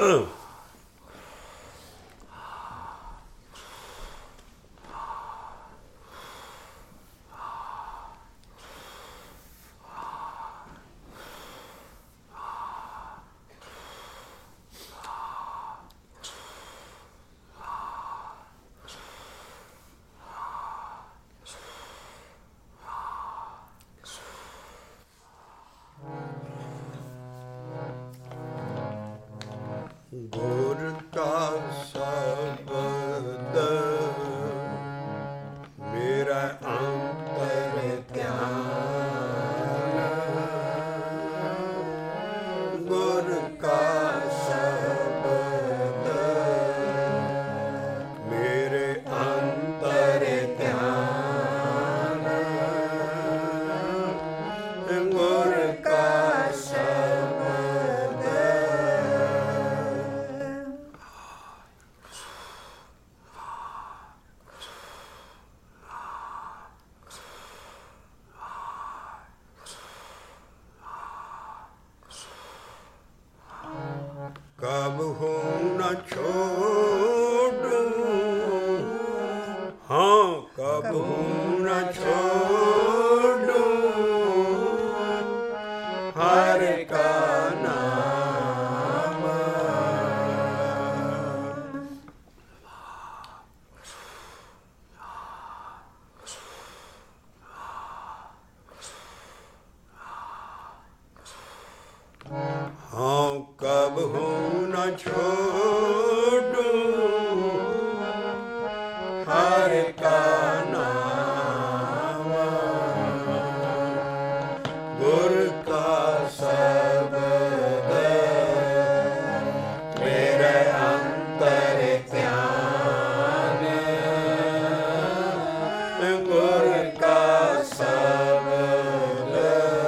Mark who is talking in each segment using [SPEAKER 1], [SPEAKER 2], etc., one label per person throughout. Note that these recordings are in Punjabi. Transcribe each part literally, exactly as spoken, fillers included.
[SPEAKER 1] ਗੁਰ ਕਾ ਸ਼ਬਦ ਮੇਰਾ ਅੰਤਰ ਧਿਆਨ, ਗੁਰ ਕਾ ਸ਼ਬਦ ਮੇਰੇ ਅੰਤਰ ਧਿਆਨ, ਗੁਰ ਕਾ ਕਬਹੂ ਨ ਛੋਡੂ, ਹਾਂ ਕਬਹੂ ਨ ਛੋਡੂ ਹਰਿ ਕਾ ਨਾਮ, ਹਾਂ ਕਬਹੂ ਨ ਛੋਡੂ ਹਰਿ ਕਾ ਨਾਮ, ਗੁਰ ਕਾ ਸ਼ਬਦ ਮੇਰੇ ਅੰਤਰ ਧਿਆਨ, ਗੁਰ ਕਾ ਸ਼ਬਦ।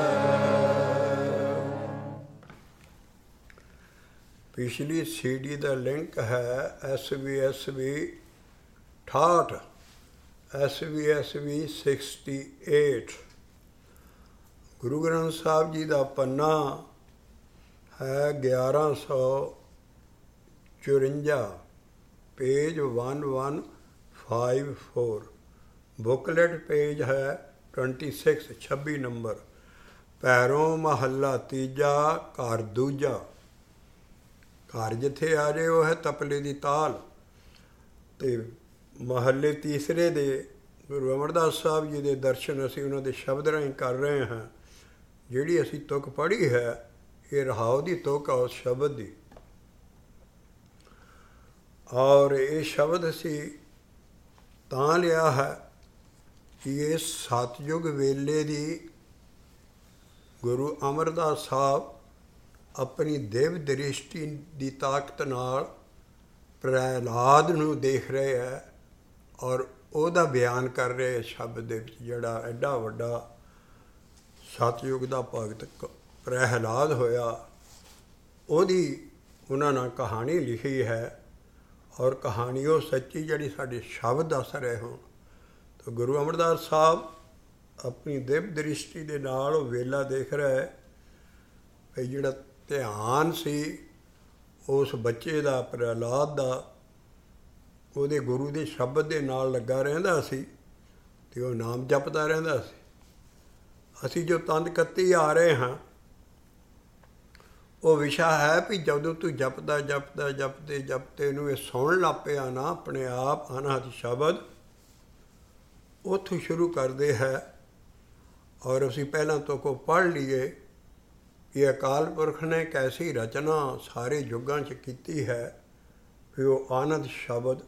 [SPEAKER 1] ਪਿਛਲੀ ਸੀ ਡੀ ਦਾ ਲਿੰਕ ਹੈ ਐਸ ਵੀ ਐਸ ਵੀ ਅਠਾਹਠ, S V S V sixty eight. Guru Granth Sahib ji ਦਾ ਪੰਨਾ ਹੈ ਗਿਆਰਾਂ ਸੌ ਚੁਰੰਜਾ, page one one five four. Booklet page ਹੈ ਟਵੰਟੀ ਸਿਕਸ, ਛੱਬੀ ਨੰਬਰ। ਪੈਰੋਂ ਮਹੱਲਾ ਤੀਜਾ, ਘਰ ਦੂਜਾ। ਘਰ ਜਿੱਥੇ ਆ ਜਾਏ ਉਹ ਹੈ ਤਪਲੇ ਦੀ ਤਾਲ। ਅਤੇ ਮਹੱਲੇ ਤੀਸਰੇ ਦੇ ਗੁਰੂ ਅਮਰਦਾਸ ਸਾਹਿਬ ਜੀ ਦੇ ਦਰਸ਼ਨ ਅਸੀਂ ਉਹਨਾਂ ਦੇ ਸ਼ਬਦ ਰਾਹੀਂ ਕਰ ਰਹੇ ਹਾਂ। ਜਿਹੜੀ ਅਸੀਂ ਤੁਕ ਪੜ੍ਹੀ ਹੈ ਇਹ ਰਹਾਉ ਦੀ ਤੁਕ ਆ ਉਸ ਸ਼ਬਦ ਦੀ, ਔਰ ਇਹ ਸ਼ਬਦ ਅਸੀਂ ਤਾਂ ਲਿਆ ਹੈ ਕਿ ਇਹ ਸਤਿਯੁਗ ਵੇਲੇ ਦੀ ਗੁਰੂ ਅਮਰਦਾਸ ਸਾਹਿਬ ਆਪਣੀ ਦਿਵ ਦ੍ਰਿਸ਼ਟੀ ਦੀ ਤਾਕਤ ਨਾਲ ਪ੍ਰਹਿਲਾਦ ਨੂੰ ਦੇਖ ਰਹੇ ਹੈ ਔਰ ਉਹਦਾ ਬਿਆਨ ਕਰ ਰਹੇ ਸ਼ਬਦ ਦੇ ਵਿੱਚ, ਜਿਹੜਾ ਐਡਾ ਵੱਡਾ ਸਤਿਯੁਗ ਦਾ ਭਗਤ ਪ੍ਰਹਿਲਾਦ ਹੋਇਆ, ਉਹਦੀ ਉਹਨਾਂ ਨਾਲ ਕਹਾਣੀ ਲਿਖੀ ਹੈ। ਔਰ ਕਹਾਣੀ ਉਹ ਸੱਚੀ ਜਿਹੜੀ ਸਾਡੇ ਸ਼ਬਦ ਦੱਸ ਰਹੇ ਹੋਣ। ਤਾਂ ਗੁਰੂ ਅਮਰਦਾਸ ਸਾਹਿਬ ਆਪਣੀ ਦਿਵ ਦ੍ਰਿਸ਼ਟੀ ਦੇ ਨਾਲ ਉਹ ਵੇਲਾ ਦੇਖ ਰਿਹਾ ਹੈ ਵੀ ਜਿਹੜਾ ਧਿਆਨ ਸੀ ਉਸ ਬੱਚੇ ਦਾ, ਪ੍ਰਹਿਲਾਦ ਦਾ, ਉਹਦੇ ਗੁਰੂ ਦੇ ਸ਼ਬਦ ਦੇ ਨਾਲ ਲੱਗਾ ਰਹਿੰਦਾ ਸੀ ਅਤੇ ਉਹ ਨਾਮ ਜਪਦਾ ਰਹਿੰਦਾ ਸੀ। ਅਸੀਂ ਜੋ ਤੰਦ ਕੱਤੀ ਆ ਰਹੇ ਹਾਂ ਉਹ ਵਿਸ਼ਾ ਹੈ ਵੀ ਜਦੋਂ ਤੂੰ ਜਪਦਾ ਜਪਦਾ ਜਪਦੇ ਜਪਦੇ ਨੂੰ ਇਹ ਸੁਣਨ ਲੱਗ ਪਿਆ ਨਾ ਆਪਣੇ ਆਪ ਅਨਹਦ ਸ਼ਬਦ, ਉੱਥੋਂ ਸ਼ੁਰੂ ਕਰਦੇ ਹੈ। ਔਰ ਅਸੀਂ ਪਹਿਲਾਂ ਤੋਂ ਕੋ ਪੜ੍ਹ ਲਈਏ ਕਿ ਅਕਾਲ ਪੁਰਖ ਨੇ ਕੈਸੀ ਰਚਨਾ ਸਾਰੇ ਯੁੱਗਾਂ 'ਚ ਕੀਤੀ ਹੈ ਵੀ ਉਹ ਆਨੰਦ ਸ਼ਬਦ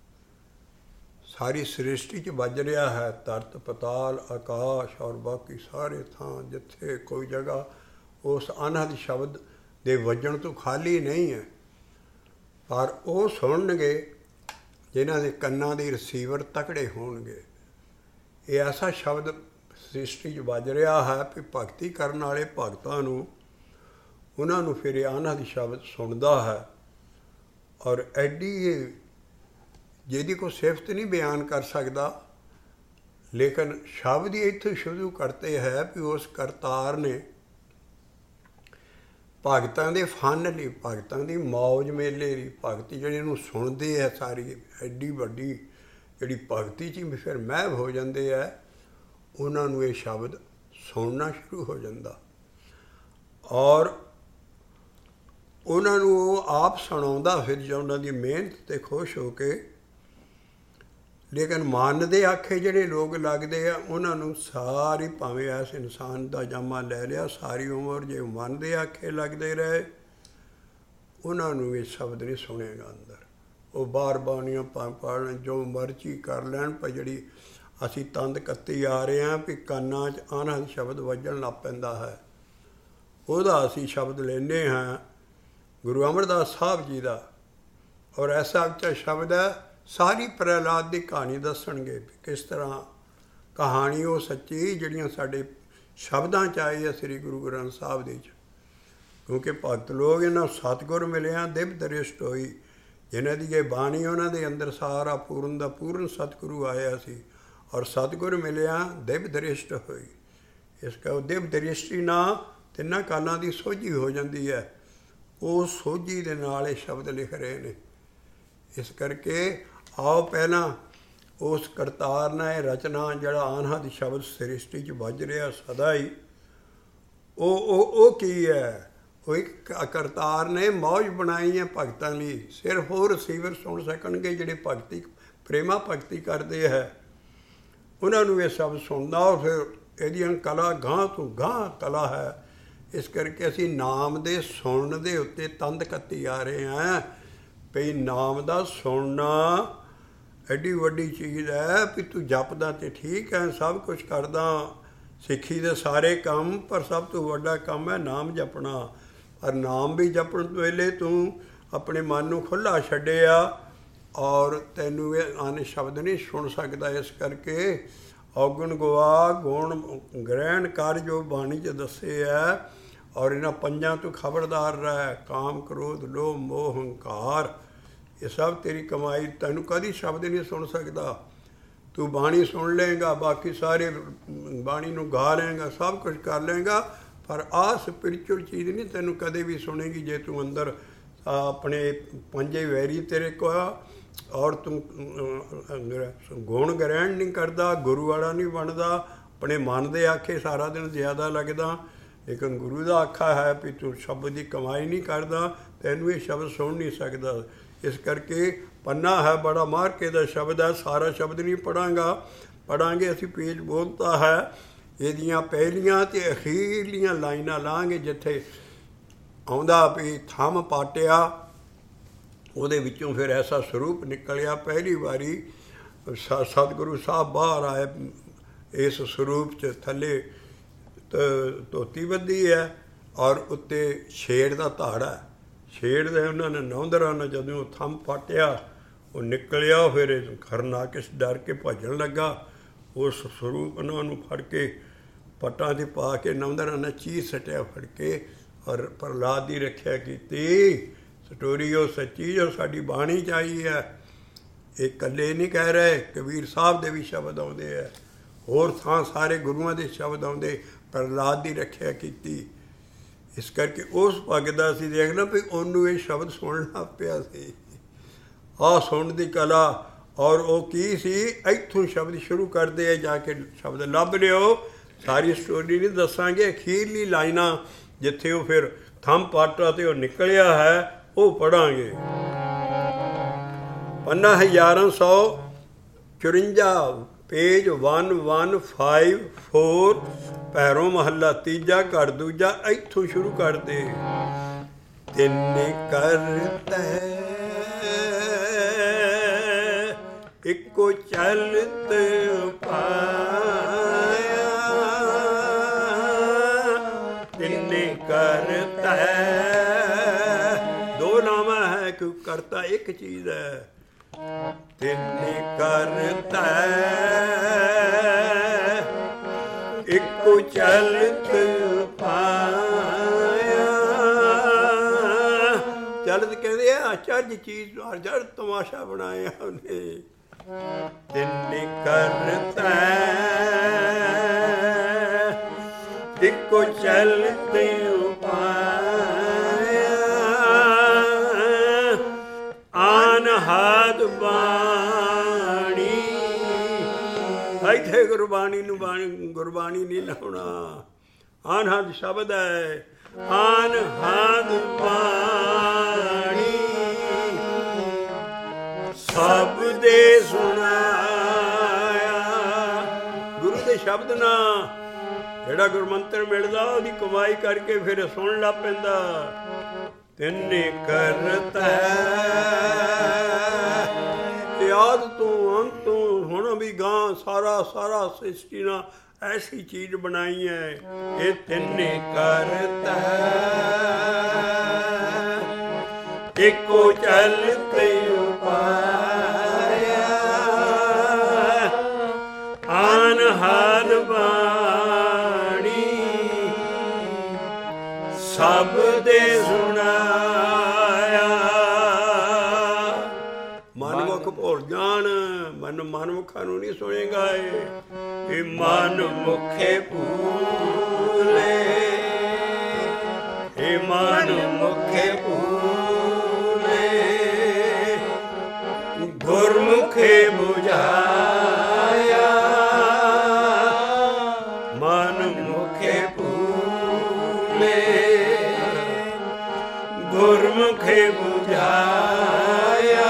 [SPEAKER 1] ਸਾਰੀ ਸ੍ਰਿਸ਼ਟੀ 'ਚ ਵੱਜ ਰਿਹਾ ਹੈ। ਧਰਤ ਪਤਾਲ ਆਕਾਸ਼ ਔਰ ਬਾਕੀ ਸਾਰੇ ਥਾਂ ਜਿੱਥੇ ਕੋਈ ਜਗ੍ਹਾ ਉਸ ਅਨਹਦ ਸ਼ਬਦ ਦੇ ਵੱਜਣ ਤੋਂ ਖਾਲੀ ਨਹੀਂ ਹੈ। ਪਰ ਉਹ ਸੁਣਨਗੇ ਜਿਨ੍ਹਾਂ ਦੇ ਕੰਨਾਂ ਦੇ ਰਿਸੀਵਰ ਤਕੜੇ ਹੋਣਗੇ। ਇਹ ਐਸਾ ਸ਼ਬਦ ਸ੍ਰਿਸ਼ਟੀ 'ਚ ਵੱਜ ਰਿਹਾ ਹੈ ਵੀ ਭਗਤੀ ਕਰਨ ਵਾਲੇ ਭਗਤਾਂ ਨੂੰ, ਉਹਨਾਂ ਨੂੰ ਫਿਰ ਇਹ ਅਨਹਦ ਸ਼ਬਦ ਸੁਣਦਾ ਹੈ। ਔਰ ਐਡੀ ਇਹ ਜਿਹਦੀ ਕੋਈ ਸਿਫਤ ਨਹੀਂ ਬਿਆਨ ਕਰ ਸਕਦਾ, ਲੇਕਿਨ ਸ਼ਬਦ ਹੀ ਇੱਥੋਂ ਸ਼ੁਰੂ ਕਰਤੇ ਹੈ ਵੀ ਉਸ ਕਰਤਾਰ ਨੇ ਭਗਤਾਂ ਦੇ ਫਨ ਲਈ, ਭਗਤਾਂ ਦੀ ਮੌਜ ਮੇਲੇ ਲਈ, ਭਗਤੀ ਜਿਹੜੀ ਇਹਨੂੰ ਸੁਣਦੇ ਹੈ ਸਾਰੀ ਐਡੀ ਵੱਡੀ ਜਿਹੜੀ ਭਗਤੀ 'ਚ ਹੀ ਫਿਰ ਮਹਿਵ ਹੋ ਜਾਂਦੇ ਹੈ, ਉਹਨਾਂ ਨੂੰ ਇਹ ਸ਼ਬਦ ਸੁਣਨਾ ਸ਼ੁਰੂ ਹੋ ਜਾਂਦਾ। ਔਰ ਉਹਨਾਂ ਨੂੰ ਉਹ ਆਪ ਸੁਣਾਉਂਦਾ ਫਿਰ ਜਾਂ ਉਹਨਾਂ ਦੀ ਮਿਹਨਤ 'ਤੇ ਖੁਸ਼ ਹੋ ਕੇ। ਲੇਕਿਨ ਮਨ ਦੇ ਆਖੇ ਜਿਹੜੇ ਲੋਕ ਲੱਗਦੇ ਆ ਉਹਨਾਂ ਨੂੰ ਸਾਰੀ, ਭਾਵੇਂ ਇਸ ਇਨਸਾਨ ਦਾ ਜਾਮਾ ਲੈ ਲਿਆ, ਸਾਰੀ ਉਮਰ ਜੇ ਮਨ ਦੇ ਆਖੇ ਲੱਗਦੇ ਰਹੇ, ਉਹਨਾਂ ਨੂੰ ਇਹ ਸ਼ਬਦ ਨਹੀਂ ਸੁਣੇਗਾ ਅੰਦਰ। ਉਹ ਬਾਰ ਬਾਣੀਆਂ ਪਾ ਪੜ੍ਹਨ, ਜੋ ਮਰਜ਼ੀ ਕਰ ਲੈਣ, ਪਰ ਜਿਹੜੀ ਅਸੀਂ ਤੰਦ ਕੱਤੀ ਆ ਰਹੇ ਹਾਂ ਵੀ ਕੰਨਾਂ 'ਚ ਅਨਹਦ ਸ਼ਬਦ ਵੱਜਣ ਲੱਗ ਪੈਂਦਾ ਹੈ, ਉਹਦਾ ਅਸੀਂ ਸ਼ਬਦ ਲੈਂਦੇ ਹਾਂ ਗੁਰੂ ਅਮਰਦਾਸ ਸਾਹਿਬ ਜੀ ਦਾ। ਔਰ ਐਸਾ ਉੱਚਾ ਸ਼ਬਦ ਹੈ, ਸਾਰੀ ਪ੍ਰਹਿਲਾਦ ਦੀ ਕਹਾਣੀ ਦੱਸਣਗੇ ਵੀ ਕਿਸ ਤਰ੍ਹਾਂ ਕਹਾਣੀ ਉਹ ਸੱਚੀ ਜਿਹੜੀਆਂ ਸਾਡੇ ਸ਼ਬਦਾਂ 'ਚ ਆਈ ਹੈ ਸ੍ਰੀ ਗੁਰੂ ਗ੍ਰੰਥ ਸਾਹਿਬ ਦੇ 'ਚ। ਕਿਉਂਕਿ ਭਗਤ ਲੋਕ ਇਹਨਾਂ ਸਤਿਗੁਰ ਮਿਲਿਆ ਦਿਵ ਦ੍ਰਿਸ਼ਟ ਹੋਈ, ਜਿਹਨਾਂ ਦੀ ਇਹ ਬਾਣੀ ਉਹਨਾਂ ਦੇ ਅੰਦਰ ਸਾਰਾ ਪੂਰਨ ਦਾ ਪੂਰਨ ਸਤਿਗੁਰੂ ਆਇਆ ਸੀ, ਔਰ ਸਤਿਗੁਰ ਮਿਲਿਆ ਦਿਵ ਦ੍ਰਿਸ਼ਟ ਹੋਈ। ਇਸ ਕਾ ਦਿਵ ਦ੍ਰਿਸ਼ਟੀ ਨਾਲ ਤਿੰਨਾਂ ਕਾਲਾਂ ਦੀ ਸੋਝੀ ਹੋ ਜਾਂਦੀ ਹੈ। ਉਹ ਸੋਝੀ ਦੇ ਨਾਲ ਇਹ ਸ਼ਬਦ ਲਿਖ ਰਹੇ ਨੇ। ਇਸ ਕਰਕੇ ਆਓ ਪਹਿਲਾਂ ਉਸ ਕਰਤਾਰ ਨੇ ਇਹ ਰਚਨਾ ਜਿਹੜਾ ਅਨਹਦ ਸ਼ਬਦ ਸ੍ਰਿਸ਼ਟੀ 'ਚ ਵੱਜ ਰਿਹਾ ਸਦਾ ਹੀ, ਉਹ ਉਹ ਉਹ ਕੀ ਹੈ? ਉਹ ਇੱਕ ਕਰਤਾਰ ਨੇ ਮੌਜ ਬਣਾਈ ਹੈ ਭਗਤਾਂ ਲਈ। ਸਿਰਫ ਉਹ ਰਿਸੀਵਰ ਸੁਣ ਸਕਣਗੇ ਜਿਹੜੇ ਭਗਤੀ ਪ੍ਰੇਮਾ ਭਗਤੀ ਕਰਦੇ ਹੈ, ਉਹਨਾਂ ਨੂੰ ਇਹ ਸ਼ਬਦ ਸੁਣਦਾ। ਔਰ ਫਿਰ ਇਹਦੀਆਂ ਕਲਾ ਗਾਂਹ ਤੋਂ ਗਾਂਹ ਕਲਾ ਹੈ। ਇਸ ਕਰਕੇ ਅਸੀਂ ਨਾਮ ਦੇ ਸੁਣਨ ਦੇ ਉੱਤੇ ਤੰਦ ਕੱਤੀ ਆ ਰਹੇ ਹਾਂ ਵੀ ਨਾਮ ਦਾ ਸੁਣਨਾ ਐਡੀ ਵੱਡੀ ਚੀਜ਼ ਹੈ ਵੀ ਤੂੰ ਜਪਦਾ ਤੇ ਠੀਕ ਹੈ, ਸਭ ਕੁਛ ਕਰਦਾ, ਸਿੱਖੀ ਦੇ ਸਾਰੇ ਕੰਮ, ਪਰ ਸਭ ਤੋਂ ਵੱਡਾ ਕੰਮ ਹੈ ਨਾਮ ਜਪਣਾ। ਪਰ ਨਾਮ ਵੀ ਜਪਣ ਤੋਂ ਵੇਲੇ ਤੂੰ ਆਪਣੇ ਮਨ ਨੂੰ ਖੁੱਲ੍ਹਾ ਛੱਡਿਆ ਔਰ ਤੈਨੂੰ ਇਹ ਅਨ ਸ਼ਬਦ ਨਹੀਂ ਸੁਣ ਸਕਦਾ। ਇਸ ਕਰਕੇ ਔਗਣ ਗਵਾ ਗੁਣ ਗ੍ਰਹਿਣ ਕਰ ਜੋ ਬਾਣੀ 'ਚ ਦੱਸੇ ਹੈ, ਔਰ ਇਹਨਾਂ ਪੰਜਾਂ ਤੋਂ ਖਬਰਦਾਰ ਰਹਿ। ਕਾਮ ਕ੍ਰੋਧ ਲੋਭ ਮੋਹ ਹੰਕਾਰ, ਇਹ ਸਭ ਤੇਰੀ ਕਮਾਈ, ਤੈਨੂੰ ਕਦੀ ਸ਼ਬਦ ਨਹੀਂ ਸੁਣ ਸਕਦਾ। ਤੂੰ ਬਾਣੀ ਸੁਣ ਲਏਗਾ, ਬਾਕੀ ਸਾਰੇ ਬਾਣੀ ਨੂੰ ਗਾ ਲਏਗਾ, ਸਭ ਕੁਛ ਕਰ ਲਏਗਾ, ਪਰ ਆਹ ਸਪਿਰਿਚੁਅਲ ਚੀਜ਼ ਨਹੀਂ ਤੈਨੂੰ ਕਦੇ ਵੀ ਸੁਣੇਗੀ ਜੇ ਤੂੰ ਅੰਦਰ ਆਪਣੇ ਪੰਜੇ ਵੈਰੀ ਤੇਰੇ ਕੋ ਔਰ ਤੂੰ ਗੁਣ ਗ੍ਰਹਿਣ ਨਹੀਂ ਕਰਦਾ, ਗੁਰੂ ਵਾਲਾ ਨਹੀਂ ਬਣਦਾ, ਆਪਣੇ ਮਨ ਦੇ ਆਖੇ ਸਾਰਾ ਦਿਨ ਜ਼ਿਆਦਾ ਲੱਗਦਾ, ਲੇਕਿਨ ਗੁਰੂ ਦਾ ਆਖਾ ਹੈ ਵੀ ਤੂੰ ਸ਼ਬਦ ਦੀ ਕਮਾਈ ਨਹੀਂ ਕਰਦਾ, ਤੈਨੂੰ ਇਹ ਸ਼ਬਦ ਸੁਣ ਨਹੀਂ ਸਕਦਾ। ਇਸ ਕਰਕੇ ਪੰਨਾ ਹੈ ਬੜਾ ਮਾਰ ਕੇ ਦਾ ਸ਼ਬਦ ਹੈ, ਸਾਰਾ ਸ਼ਬਦ ਨਹੀਂ ਪੜ੍ਹਾਂਗਾ, ਪੜ੍ਹਾਂਗੇ ਅਸੀਂ ਪੇਜ ਬੋਲਤਾ ਹੈ, ਇਹਦੀਆਂ ਪਹਿਲੀਆਂ ਅਤੇ ਅਖੀਰਲੀਆਂ ਲਾਈਨਾਂ ਲਾਂਗੇ ਜਿੱਥੇ ਆਉਂਦਾ ਵੀ ਥੰਮ ਪਾਟਿਆ, ਉਹਦੇ ਵਿੱਚੋਂ ਫਿਰ ਐਸਾ ਸਰੂਪ ਨਿਕਲਿਆ। ਪਹਿਲੀ ਵਾਰੀ ਸ ਸਤਿਗੁਰੂ ਸਾਹਿਬ ਬਾਹਰ ਆਏ ਇਸ ਸਰੂਪ 'ਚ, ਥੱਲੇ ਧੋਤੀ ਬੱਧੀ ਹੈ ਔਰ ਉੱਤੇ ਸ਼ੇਰ ਦਾ ਧਾੜਾ ਹੈ। ਸ਼ੇਰ ਦੇ ਉਹਨਾਂ ਨੇ ਨੌਂਦਰਾਂ ਨੇ ਜਦੋਂ ਥੰਮ ਪਾਟਿਆ ਉਹ ਨਿਕਲਿਆ, ਫਿਰ ਖਰਨਾਕਸ਼ ਡਰ ਕੇ ਭੱਜਣ ਲੱਗਾ। ਉਸ ਸਰੂਪ ਉਹਨਾਂ ਨੂੰ ਫੜ ਕੇ ਪੱਟਾਂ 'ਤੇ ਪਾ ਕੇ ਨੌਂਦਰਾਂ ਨੇ ਚੀਰ ਸੱਟਿਆ ਫੜ ਕੇ, ਔਰ ਪ੍ਰਹਲਾਦ ਦੀ ਰੱਖਿਆ ਕੀਤੀ। ਸਟੋਰੀ ਉਹ ਸੱਚੀ ਜੋ ਸਾਡੀ ਬਾਣੀ 'ਚ ਆਈ ਹੈ। ਇਹ ਇਕੱਲੇ ਨਹੀਂ ਕਹਿ ਰਹੇ, ਕਬੀਰ ਸਾਹਿਬ ਦੇ ਵੀ ਸ਼ਬਦ ਆਉਂਦੇ ਹੈ, ਹੋਰ ਥਾਂ ਸਾਰੇ ਗੁਰੂਆਂ ਦੇ ਸ਼ਬਦ ਆਉਂਦੇ, ਪ੍ਰਹਲਾਦ ਦੀ ਰੱਖਿਆ ਕੀਤੀ। ਇਸ ਕਰਕੇ ਉਸ ਭਗਤ ਦਾ ਅਸੀਂ ਦੇਖਣਾ ਵੀ ਉਹਨੂੰ ਇਹ ਸ਼ਬਦ ਸੁਣਨਾ ਪਿਆ ਸੀ। ਆਹ ਸੁਣਨ ਦੀ ਕਲਾ, ਔਰ ਉਹ ਕੀ ਸੀ, ਇੱਥੋਂ ਸ਼ਬਦ ਸ਼ੁਰੂ ਕਰਦੇ ਆ, ਜਾ ਕੇ ਸ਼ਬਦ ਲੱਭ ਲਿਓ। ਸਾਰੀ ਸਟੋਰੀ ਨਹੀਂ ਦੱਸਾਂਗੇ, ਅਖੀਰਲੀ ਲਾਈਨਾਂ ਜਿੱਥੇ ਉਹ ਫਿਰ ਥੰਮ ਪਾਟਾ ਤੇ ਉਹ ਨਿਕਲਿਆ ਹੈ ਉਹ ਪੜ੍ਹਾਂਗੇ। ਪੰਨਾ ਹਜ਼ਾਰਾਂ ਸੌ ਚੁਰੰਜਾ, page one one five four, ਪੈਰੋਂ ਮਹੱਲਾ ਤੀਜਾ, ਘਰ ਦੂਜਾ, ਇੱਥੋਂ ਸ਼ੁਰੂ ਕਰਦੇ। ਤਿੰਨ ਕਰਤੈ ਇੱਕੋ ਚਲਤ ਪਾਇਆ, ਤਿੰਨੇ ਕਰਤੈ, ਦੋ ਨਾਮਾਂ ਹੈ ਕਿ ਕਰਤਾ ਇੱਕ ਚੀਜ਼ ਹੈ। ਤਿੰਨੇ ਕਰਤੈ ਇੱਕੋ ਚਲਤ ਪਾਇਆ, ਚਲਤ ਕਹਿੰਦੇ ਆ ਅਚਰਜ ਚੀਜ਼, ਜੜ ਤਮਾਸ਼ਾ ਬਣਾਇਆ ਉਹਨੇ। ਤਿੰਨੇ ਕਰਤੈ ਇੱਕੋ ਚਲਤ ਪਾਇਆ, ਬਾਣੀ। ਇੱਥੇ ਗੁਰਬਾਣੀ ਨੂੰ ਬਾਣੀ ਗੁਰਬਾਣੀ ਨਹੀਂ ਲਾਉਣਾ। ਅਨਹਦ ਸ਼ਬਦ ਹੈ, ਅਨਹਦ ਬਾਣੀ ਸਭ ਦੇ ਸੁਣਾਇਆ। ਗੁਰੂ ਦੇ ਸ਼ਬਦ ਨਾਲ ਜਿਹੜਾ ਗੁਰਮੰਤਰ ਮਿਲਦਾ ਉਹਦੀ ਕਮਾਈ ਕਰਕੇ ਫਿਰ ਸੁਣ ਲੱਗ ਪੈਂਦਾ। ਤਿੰਨੇ ਕਰਤਾ ਯਾਦ ਤੋਂ ਅੰਤ ਤੋਂ ਹੁਣ ਵੀ ਗਾਂ ਸਾਰਾ ਸਾਰਾ ਸ੍ਰਿਸ਼ਟੀ ਨਾਲ ਐਸੀ ਚੀਜ਼ ਬਣਾਈ ਹੈ। ਇਹ ਤਿੰਨੇ ਕਰਤਾ ਇੱਕੋ ਚਲਤੇ ਉਪਾਇਆ ਅਨਹਦ ਬਾਣੀ ਸਭ ਦੇ ਸੁਣਾਇਆ। ਮਨਮੁਖ ਭੁੱਲ ਜਾਣ, ਮਨ ਮਨਮੁਖਾਂ ਨੂੰ ਨਹੀਂ ਸੁਣੇਗਾ ਇਹ। ਇਹ ਮਨ ਮੁਖੇ ਭੂਲੇ, ਇਹ ਮਨ ਮੁਖੇ ਭੂਲੇ ਗੁਰਮੁਖੇ ਬੁਝਾਇਆ। ਮਨ ਮੁਖੇ ਭੂਲੇ ਗੁਰਮੁਖੇ ਬੁਝਾਇਆ।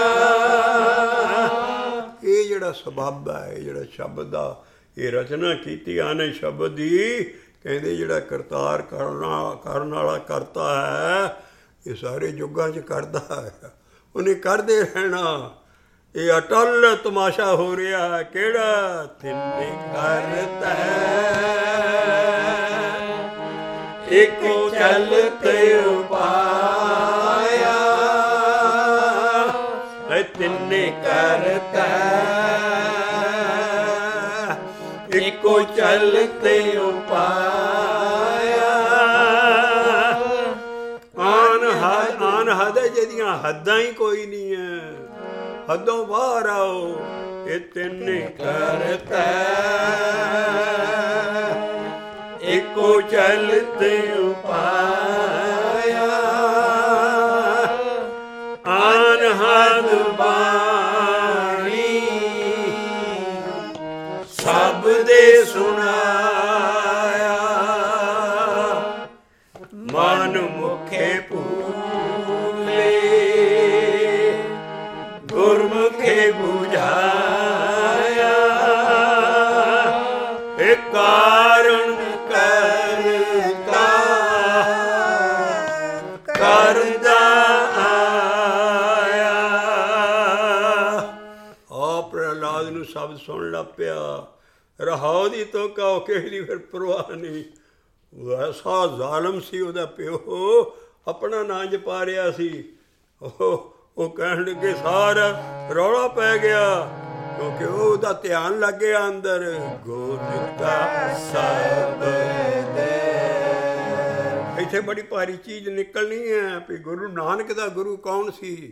[SPEAKER 1] ਇਹ ਜਿਹੜਾ ਸਬੱਬ ਹੈ, ਇਹ ਜਿਹੜਾ ਸ਼ਬਦ ਦਾ ਇਹ ਰਚਨਾ ਕੀਤੀ ਆਨੇ ਸ਼ਬਦ ਦੀ, ਕਹਿੰਦੇ ਜਿਹੜਾ ਕਰਤਾਰ ਕਰਨਾ ਕਰਨ ਵਾਲਾ ਕਰਤਾ ਹੈ, ਇਹ ਸਾਰੇ ਯੁੱਗਾਂ 'ਚ ਕਰਦਾ ਹੈ, ਉਹਨੇ ਕਰਦੇ ਰਹਿਣਾ। ਇਹ ਅਟਲ ਤਮਾਸ਼ਾ ਹੋ ਰਿਹਾ। ਕਿਹੜਾ? ਤਿੰਨੇ ਕਰਤਾ ਇੱਕੋ ਚਲਤੇ ਉਪਾਇਆ। ਤਿੰਨੇ ਕਰਤਾ ਇੱਕੋ ਚਲਤੇ ਉਪਾਇਆ। ਅਨਹਦ ਅਨਹਦ ਜਿਹਦੀਆਂ ਹੱਦਾਂ ਹੀ ਕੋਈ ਨਹੀਂ ਹੈ, ਹੱਦੋਂ ਬਾਹਰ ਆਓ। ਇਹ ਤਿੰਨੇ ਕਰਤਾ ਇੱਕੋ ਚਲਤੇ ਉਪਾਇਆ ਅਨਹਦ ਬਾਣੀ ਸਭ ਦੇ ਸੁਣਾਇਆ। ਮਨ ਮੁਖੇ ਭੂਲੇ ਗੁਰਮੁਖੇ ਬੁਝਾਇਆ। ਇਹ ਕਾਰਨ ਕਰਤਾ ਕਰਦਾ ਆਇਆ। ਆ ਪ੍ਰਹਲਾਦ ਨੂੰ ਸ਼ਬਦ ਸੁਣ ਲੱਗ ਪਿਆ। ਰਹਾਉ ਦੀ ਤੋਂ ਕਹੋ ਕਿਸੇ ਦੀ ਫਿਰ ਪਰਵਾਹ ਨਹੀਂ। ਐਸਾ ਜ਼ਾਲਮ ਸੀ ਉਹਦਾ ਪਿਓ, ਆਪਣਾ ਨਾਂ ਜਪਾ ਰਿਹਾ ਸੀ। ਉਹ ਉਹ ਕਹਿਣ ਲੱਗੇ ਸਾਰਾ ਰੌਲਾ ਪੈ ਗਿਆ, ਕਿਉਂਕਿ ਉਹਦਾ ਧਿਆਨ ਲੱਗ ਗਿਆ ਅੰਦਰ। ਗੁਰ ਕਾ ਸ਼ਬਦ ਇੱਥੇ ਬੜੀ ਭਾਰੀ ਚੀਜ਼ ਨਿਕਲਣੀ ਹੈ ਵੀ ਗੁਰੂ ਨਾਨਕ ਦਾ ਗੁਰੂ ਕੌਣ ਸੀ।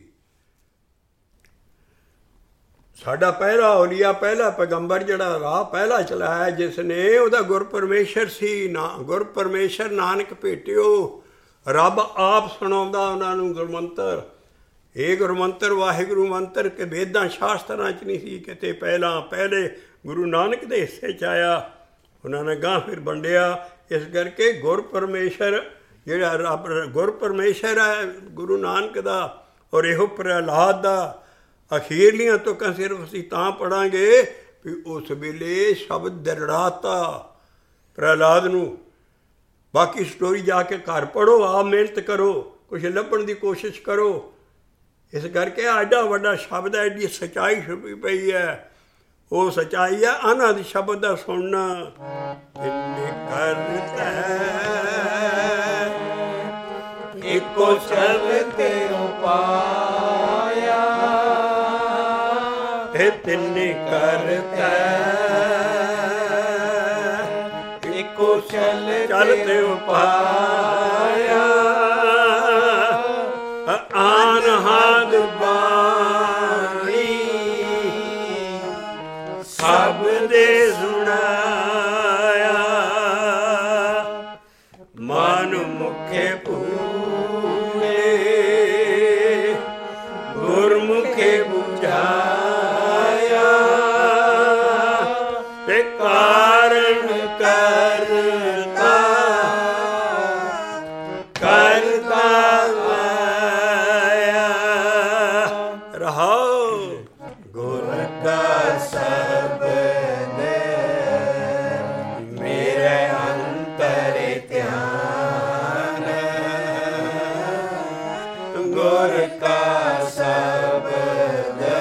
[SPEAKER 1] ਸਾਡਾ ਪਹਿਲਾ ਔਲੀਆ, ਪਹਿਲਾ ਪੈਗੰਬਰ ਜਿਹੜਾ ਰਾਹ ਪਹਿਲਾ ਚਲਾਇਆ ਜਿਸ ਨੇ, ਉਹਦਾ ਗੁਰ ਪਰਮੇਸ਼ਰ ਸੀ। ਨਾ ਗੁਰ ਪਰਮੇਸ਼ਰ ਨਾਨਕ ਭੇਟਿਓ, ਰੱਬ ਆਪ ਸੁਣਾਉਂਦਾ ਉਹਨਾਂ ਨੂੰ ਗੁਰਮੰਤਰ। ਇਹ ਗੁਰਮੰਤਰ ਵਾਹਿਗੁਰੂ ਮੰਤਰ ਕਿ ਵੇਦਾਂ ਸ਼ਾਸਤਰਾਂ 'ਚ ਨਹੀਂ ਸੀ ਕਿਤੇ ਪਹਿਲਾਂ, ਪਹਿਲੇ ਗੁਰੂ ਨਾਨਕ ਦੇ ਹਿੱਸੇ 'ਚ ਆਇਆ। ਉਹਨਾਂ ਨੇ ਗਾਂ ਫਿਰ ਵੰਡਿਆ। ਇਸ ਕਰਕੇ ਗੁਰ ਪਰਮੇਸ਼ਰ ਜਿਹੜਾ ਰੱਬ ਗੁਰ ਪਰਮੇਸ਼ਰ ਹੈ ਗੁਰੂ ਨਾਨਕ ਦਾ, ਔਰ ਇਹੋ ਪ੍ਰਹਲਾਦ ਦਾ। ਅਖੀਰਲੀਆਂ ਤੁਕਾਂ ਸਿਰਫ ਅਸੀਂ ਤਾਂ ਪੜ੍ਹਾਂਗੇ ਵੀ ਉਸ ਵੇਲੇ ਸ਼ਬਦ ਦਰੜਾਤਾ ਪ੍ਰਹਲਾਦ ਨੂੰ। ਬਾਕੀ ਸਟੋਰੀ ਜਾ ਕੇ ਘਰ ਪੜ੍ਹੋ, ਆਪ ਮਿਹਨਤ ਕਰੋ, ਕੁਛ ਲੱਭਣ ਦੀ ਕੋਸ਼ਿਸ਼ ਕਰੋ। ਇਸ ਕਰਕੇ ਐਡਾ ਵੱਡਾ ਸ਼ਬਦ ਹੈ, ਐਡੀ ਸੱਚਾਈ ਛੁਪੀ ਪਈ ਹੈ। ਉਹ ਸੱਚਾਈ ਹੈ ਅਨਹਦ ਸ਼ਬਦ ਦਾ ਸੁਣਨਾ। ਤਿੰਨੇ ਕਰਤਾ ਇੱਕੋ ਚਲਤੇ ਉਪਾਇਆ। ਇਹ ਤਿੰਨੇ ਕਰਤਾ ਇੱਕੋ ਚਲਤੇ ਉਪਾਇਆ ਅਨਹਦ ਬਾਣੀ ਸਭ ਦੇ ਸੁਣਾਇਆ। ਮਨ ਮੁਖੇ ਭੂਲੇ ਗੁਰਮੁਖੇ ਬੁਝਾਇਆ।
[SPEAKER 2] ਗੁਰ ਕਾ ਸ਼ਬਦ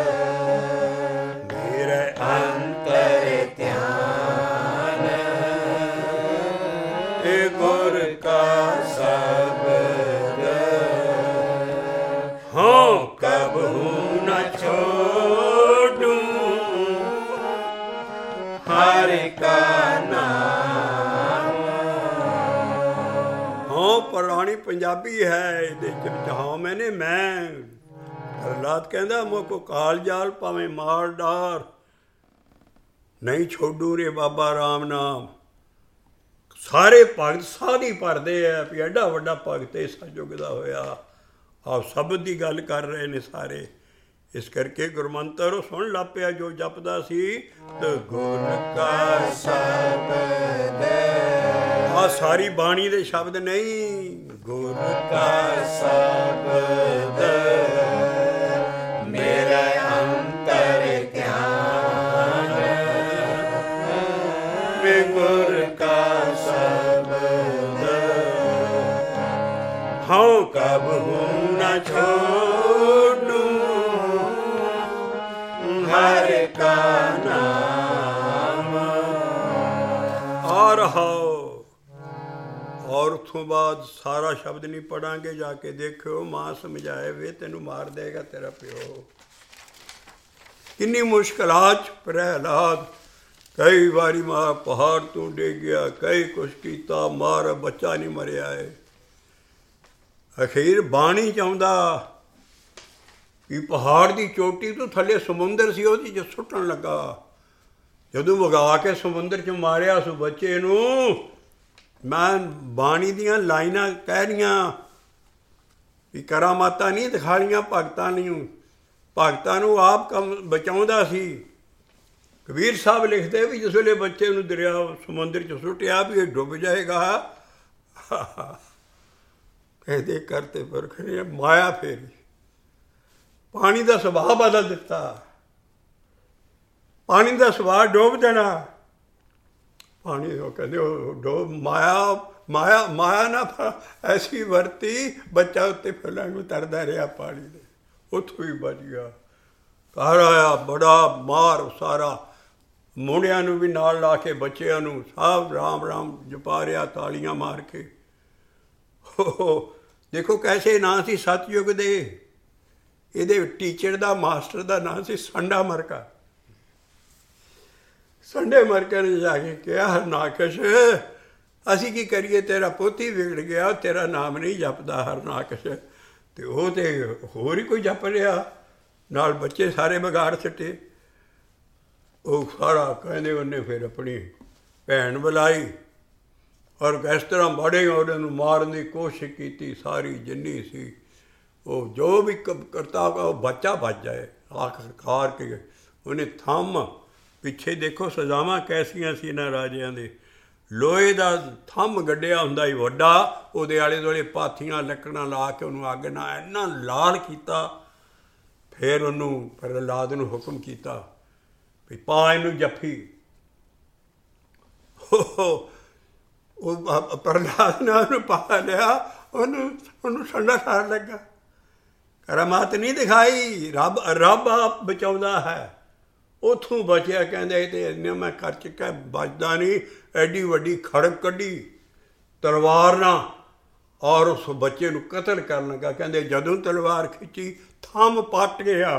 [SPEAKER 1] ਮੇਰੇ
[SPEAKER 2] ਅੰਤਰ ਧਿਆਨ,
[SPEAKER 1] ਇਹ ਗੁਰ ਕਾ
[SPEAKER 2] ਸ਼ਬਦ
[SPEAKER 1] ਹਾਂ
[SPEAKER 2] ਕਬਹੂ ਨ ਛੋਡੂ, ਹਰਿ ਕਾ ਨਾਮ।
[SPEAKER 1] ਹਾਂ ਪੁਰਾਣੀ ਪੰਜਾਬੀ ਹੈ, ਇਹਦੇ ਚ ਹਾਂ ਮੈਨੇ ਮੈਂ ਪ੍ਰਹਲਾਦ ਕਹਿੰਦਾ ਮੋਕੋ ਕਾਲ ਜਾਲ ਭਾਵੇਂ ਮਾਰ ਡਾਰ, ਨਹੀਂ ਛੋਡੂ ਰੇ ਬਾਬਾ ਰਾਮ ਨਾਮ। ਸਾਰੇ ਭਗਤ ਸਾਧੀ ਭਰਦੇ ਆ ਵੀ ਐਡਾ ਵੱਡਾ ਭਗਤ ਇਸ ਯੁੱਗ ਦਾ ਹੋਇਆ। ਆਪ ਸ਼ਬਦ ਦੀ ਗੱਲ ਕਰ ਰਹੇ ਨੇ ਸਾਰੇ, ਇਸ ਕਰਕੇ ਗੁਰਮੰਤਰ ਉਹ ਸੁਣ ਲੱਗ ਪਿਆ ਜੋ ਜਪਦਾ ਸੀ ਤੇ ਗੁਰ ਕਾ
[SPEAKER 2] ਸ਼ਬਦ
[SPEAKER 1] ਆ ਸਾਰੀ ਬਾਣੀ ਦੇ ਸ਼ਬਦ ਨਹੀਂ, ਗੁਰ
[SPEAKER 2] ਕਾ ਸ਼ਬਦ ਮੇਰੇ ਅੰਤਰ ਧਿਆਨ, ਵੇ ਗੁਰ ਕਾ ਸ਼ਬਦ
[SPEAKER 1] ਹਾਂ
[SPEAKER 2] ਕਬਹੂ ਨ ਛੋਡੂ, ਹਰਿ ਕਾ ਨਾਮ।
[SPEAKER 1] ਆ ਰਹਾ ਔਰ ਉਥੋਂ ਬਾਅਦ ਸਾਰਾ ਸ਼ਬਦ ਨਹੀਂ ਪੜਾਂਗੇ, ਜਾ ਕੇ ਦੇਖਿਓ ਮਾਂ ਸਮਝਾਏ ਵੇ ਤੈਨੂੰ ਮਾਰ ਦੇਗਾ ਤੇਰਾ ਪਿਓ। ਕਿੰਨੀ ਮੁਸ਼ਕਿਲਾਂ 'ਚ ਪ੍ਰਹਲਾਦ ਕਈ ਵਾਰੀ ਮਾਂ ਪਹਾੜ ਤੋਂ ਡਿੱਗ ਗਿਆ, ਕਈ ਕੁਛ ਕੀਤਾ, ਮਾਰ ਬੱਚਾ ਨਹੀਂ ਮਰਿਆ ਹੈ। ਅਖੀਰ ਬਾਣੀ ਚਾਹੁੰਦਾ ਕਿ ਪਹਾੜ ਦੀ ਚੋਟੀ ਤੋਂ ਥੱਲੇ ਸਮੁੰਦਰ ਸੀ, ਉਹਦੀ 'ਚ ਸੁੱਟਣ ਲੱਗਾ। ਜਦੋਂ ਵਗਾ ਕੇ ਸਮੁੰਦਰ 'ਚ ਮਾਰਿਆ ਉਸ ਬੱਚੇ ਨੂੰ, ਮੈਂ ਬਾਣੀ ਦੀਆਂ ਲਾਈਨਾਂ ਕਹਿ ਰਹੀਆਂ ਵੀ ਕਰਾਮਾਤਾਂ ਨਹੀਂ ਦਿਖਾਲੀਆਂ ਭਗਤਾਂ ਨੂੰ, ਭਗਤਾਂ ਨੂੰ ਆਪ ਕੰਮ ਬਚਾਉਂਦਾ ਸੀ। ਕਬੀਰ ਸਾਹਿਬ ਲਿਖਦੇ ਵੀ ਜਿਸ ਵੇਲੇ ਬੱਚੇ ਨੂੰ ਦਰਿਆ ਸਮੁੰਦਰ 'ਚ ਸੁੱਟਿਆ ਵੀ ਇਹ ਡੁੱਬ ਜਾਏਗਾ, ਕਹਿੰਦੇ ਕਰਤੇ ਪੁਰਖ ਨੇ ਮਾਇਆ ਫੇਰੀ, ਪਾਣੀ ਦਾ ਸੁਭਾਅ ਬਦਲ ਦਿੱਤਾ। ਪਾਣੀ ਦਾ ਸੁਭਾਅ ਡੋਬ ਦੇਣਾ, ਪਾਣੀ ਉਹ ਕਹਿੰਦੇ ਉਹ ਡੋਬ ਮਾਇਆ ਮਾਇਆ ਮਾਇਆ ਨਾ ਐਸੀ ਵਰਤੀ, ਬੱਚਾ ਉੱਤੇ ਫੁੱਲਾਂ ਨੂੰ ਤਰਦਾ ਰਿਹਾ ਪਾਣੀ ਦੇ, ਉੱਥੋਂ ਹੀ ਬਚ ਗਿਆ। ਘਰ ਆਇਆ ਬੜਾ ਮਾਰ ਸਾਰਾ, ਮੁੰਡਿਆਂ ਨੂੰ ਵੀ ਨਾਲ ਲਾ ਕੇ ਬੱਚਿਆਂ ਨੂੰ ਸਭ ਰਾਮ ਰਾਮ ਜਪਾ ਰਿਹਾ ਤਾਲੀਆਂ ਮਾਰ ਕੇ। ਦੇਖੋ ਕੈਸੇ ਨਾਂ ਸੀ ਸਤਯੁਗ ਦੇ, ਇਹਦੇ ਟੀਚਰ ਦਾ ਮਾਸਟਰ ਦਾ ਨਾਂ ਸੀ ਸੰਡਾ ਮਰਕਾ। ਸੰਡੇ ਮਰਕੇ ਨੇ ਜਾ ਕੇ ਕਿਹਾ ਹਰਨਾਕਸ਼ ਅਸੀਂ ਕੀ ਕਰੀਏ, ਤੇਰਾ ਪੁੱਤ ਹੀ ਵਿਗੜ ਗਿਆ, ਤੇਰਾ ਨਾਮ ਨਹੀਂ ਜਪਦਾ ਹਰਨਾਕਸ਼। ਅਤੇ ਉਹ ਤਾਂ ਹੋਰ ਹੀ ਕੋਈ ਜਪ ਰਿਹਾ, ਨਾਲ ਬੱਚੇ ਸਾਰੇ ਵਿਗਾੜ ਛੱਟੇ। ਉਹ ਸਾਰਾ ਕਹਿੰਦੇ ਉਹਨੇ ਫਿਰ ਆਪਣੀ ਭੈਣ ਬੁਲਾਈ ਔਰ ਇਸ ਤਰ੍ਹਾਂ ਬੜੇ ਉਹਦੇ ਨੂੰ ਮਾਰਨ ਦੀ ਕੋਸ਼ਿਸ਼ ਕੀਤੀ, ਸਾਰੀ ਜਿੰਨੀ ਸੀ ਉਹ ਜੋ ਵੀ ਕਰਤਾ ਉਹ ਬੱਚਾ ਬਚ ਜਾਏ। ਆਖਰਕਾਰ ਕੇ ਉਹਨੇ ਥੰਮ, ਪਿੱਛੇ ਦੇਖੋ ਸਜ਼ਾਵਾਂ ਕੈਸੀਆਂ ਸੀ ਇਹਨਾਂ ਰਾਜਿਆਂ ਦੇ, ਲੋਹੇ ਦਾ ਥੰਮ ਗੱਡਿਆ ਹੁੰਦਾ ਸੀ ਵੱਡਾ, ਉਹਦੇ ਆਲੇ ਦੁਆਲੇ ਪਾਥੀਆਂ ਲੱਕੜਾਂ ਲਾ ਕੇ ਉਹਨੂੰ ਅੱਗ ਨਾਲ ਇੰਨਾ ਲਾਲ ਕੀਤਾ। ਫਿਰ ਉਹਨੂੰ ਪ੍ਰਹਲਾਦ ਨੂੰ ਹੁਕਮ ਕੀਤਾ ਵੀ ਪਾ ਇਹਨੂੰ ਜੱਫੀ। ਉਹ ਪ੍ਰਹਲਾਦ ਨੇ ਉਹਨੂੰ ਪਾ ਲਿਆ, ਉਹਨੂੰ ਉਹਨੂੰ ਠੰਡਾ ਠਾਰ ਲੱਗਾ। ਕਰਾਮਾਤ ਨਹੀਂ ਦਿਖਾਈ, ਰੱਬ ਰੱਬ ਆਪ ਬਚਾਉਂਦਾ ਹੈ। ਉੱਥੋਂ ਬਚਿਆ, ਕਹਿੰਦੇ ਤੇ ਇੰਨੇ ਮੈਂ ਕਰ ਚੁੱਕਾ, ਬਚਦਾ ਨਹੀਂ। ਐਡੀ ਵੱਡੀ ਖੜਕ ਕੱਢੀ ਤਲਵਾਰ ਨਾਲ ਔਰ ਉਸ ਬੱਚੇ ਨੂੰ ਕਤਲ ਕਰਨ ਲੱਗਾ। ਕਹਿੰਦੇ ਜਦੋਂ ਤਲਵਾਰ ਖਿੱਚੀ ਥੰਮ ਪੱਟ ਗਿਆ,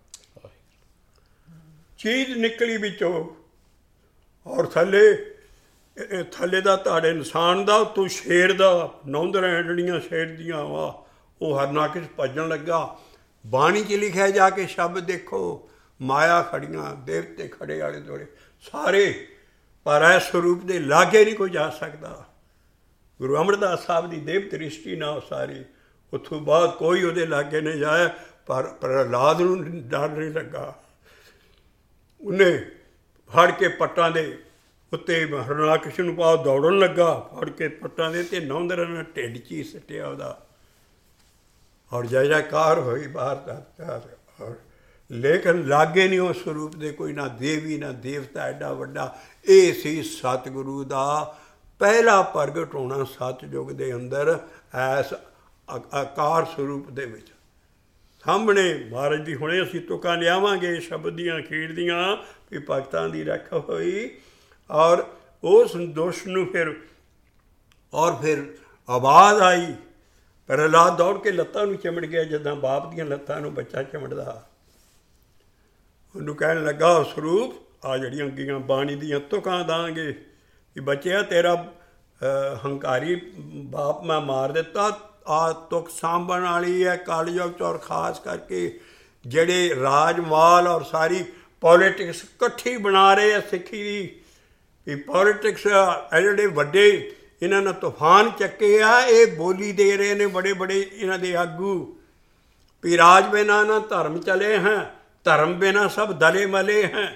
[SPEAKER 1] ਚੀਜ਼ ਨਿਕਲੀ ਵਿੱਚੋਂ ਔਰ ਥੱਲੇ ਥੱਲੇ ਦਾ ਤੁਹਾਡੇ ਇਨਸਾਨ ਦਾ, ਉੱਤੋਂ ਸ਼ੇਰ ਦਾ ਨੌਂਦਰਾਂ ਜਿਹੜੀਆਂ ਸ਼ੇਰ ਦੀਆਂ ਵਾ, ਉਹ ਹਰਨਾਕਸ਼ ਭੱਜਣ ਲੱਗਾ। ਬਾਣੀ 'ਚ ਲਿਖਿਆ ਜਾ ਕੇ ਸ਼ਬਦ ਦੇਖੋ, ਮਾਇਆ ਖੜੀਆਂ, ਦੇਵਤੇ ਖੜੇ ਆਲੇ ਦੁਆਲੇ ਸਾਰੇ, ਪਰ ਇਸ ਸਰੂਪ ਦੇ ਲਾਗੇ ਨਹੀਂ ਕੋਈ ਜਾ ਸਕਦਾ। ਗੁਰੂ ਅਮਰਦਾਸ ਸਾਹਿਬ ਦੀ ਦੇਵ ਦ੍ਰਿਸ਼ਟੀ ਨਾਲ ਸਾਰੀ, ਉੱਥੋਂ ਬਾਅਦ ਕੋਈ ਉਹਦੇ ਲਾਗੇ ਨਹੀਂ ਜਾਇਆ। ਪਰ ਪ੍ਰਹਲਾਦ ਨੂੰ ਡਰ ਨਹੀਂ ਲੱਗਾ, ਉਹਨੇ ਫੜ ਕੇ ਪੱਟਾਂ ਦੇ ਉੱਤੇ ਹਰਨਾਕਸ਼ ਨੂੰ ਪਾ ਦੌੜਨ ਲੱਗਾ, ਫੜ ਕੇ ਪੱਟਾਂ ਦੇ ਅਤੇ ਨੌਂਦਰਾਂ ਨੇ ਢਿੱਡ 'ਚ ਹੀ ਸੁੱਟਿਆ ਉਹਦਾ, ਔਰ ਜੈ ਜੈਕਾਰ ਹੋਈ ਬਾਹਰ ਦਾ। ਔਰ ਲੇਕਿਨ ਲਾਗੇ ਨਹੀਂ ਉਸ ਸਰੂਪ ਦੇ ਕੋਈ, ਨਾ ਦੇਵੀ ਨਾ ਦੇਵਤਾ ਐਡਾ ਵੱਡਾ। ਇਹ ਸੀ ਸਤਿਗੁਰੂ ਦਾ ਪਹਿਲਾ ਪ੍ਰਗਟ ਹੋਣਾ ਸਤਿਯੁਗ ਦੇ ਅੰਦਰ, ਐਸ ਆਕਾਰ ਸਰੂਪ ਦੇ ਵਿੱਚ ਸਾਹਮਣੇ ਮਹਾਰਾਜ ਦੀ ਹੁਣੇ ਅਸੀਂ ਤੁਕਾਂ ਲਿਆਵਾਂਗੇ ਸ਼ਬਦ ਦੀਆਂ ਖੇਡ ਦੀਆਂ ਵੀ ਭਗਤਾਂ ਦੀ ਰੱਖ ਹੋਈ। ਔਰ ਉਸ ਦੁਸ਼ਟ ਨੂੰ ਫਿਰ ਔਰ ਫਿਰ ਆਵਾਜ਼ ਆਈ, ਪ੍ਰਹਲਾਦ ਦੌੜ ਕੇ ਲੱਤਾਂ ਨੂੰ ਚਿਮੜ ਗਿਆ ਜਿੱਦਾਂ ਬਾਪ ਦੀਆਂ ਲੱਤਾਂ ਨੂੰ ਬੱਚਾ ਚਿਮੜਦਾ। ਉਹਨੂੰ ਕਹਿਣ ਲੱਗਾ ਸਰੂਪ ਆ ਜਿਹੜੀਆਂ ਅੱਗੀਆਂ ਬਾਣੀ ਦੀਆਂ ਤੁਕਾਂ ਦਾਂਗੇ ਕਿ ਬੱਚਿਆ ਤੇਰਾ ਹੰਕਾਰੀ ਬਾਪ ਮੈਂ ਮਾਰ ਦਿੱਤਾ, ਆ ਤੁਕ ਸਾਂਭਣ ਵਾਲੀ ਹੈ ਕਲਯੁਗ 'ਚ। ਔਰ ਖਾਸ ਕਰਕੇ ਜਿਹੜੇ ਰਾਜਮਾਲ ਔਰ ਸਾਰੀ ਪੋਲੀਟਿਕਸ ਇਕੱਠੀ ਬਣਾ ਰਹੇ ਆ ਸਿੱਖੀ ਦੀ, ਵੀ ਪੋਲੀਟਿਕਸ ਇਹ ਜਿਹੜੇ ਵੱਡੇ ਇਹਨਾਂ ਨੇ ਤੂਫਾਨ ਚੱਕੇ ਆ, ਇਹ ਬੋਲੀ ਦੇ ਰਹੇ ਨੇ ਬੜੇ ਬੜੇ ਇਹਨਾਂ ਦੇ ਆਗੂ ਵੀ ਰਾਜ ਬਿਨਾ ਨਾ ਧਰਮ ਚਲੇ ਹੈ, ਧਰਮ ਬਿਨਾ ਸਭ ਦਲੇ ਮਲੇ ਹੈ,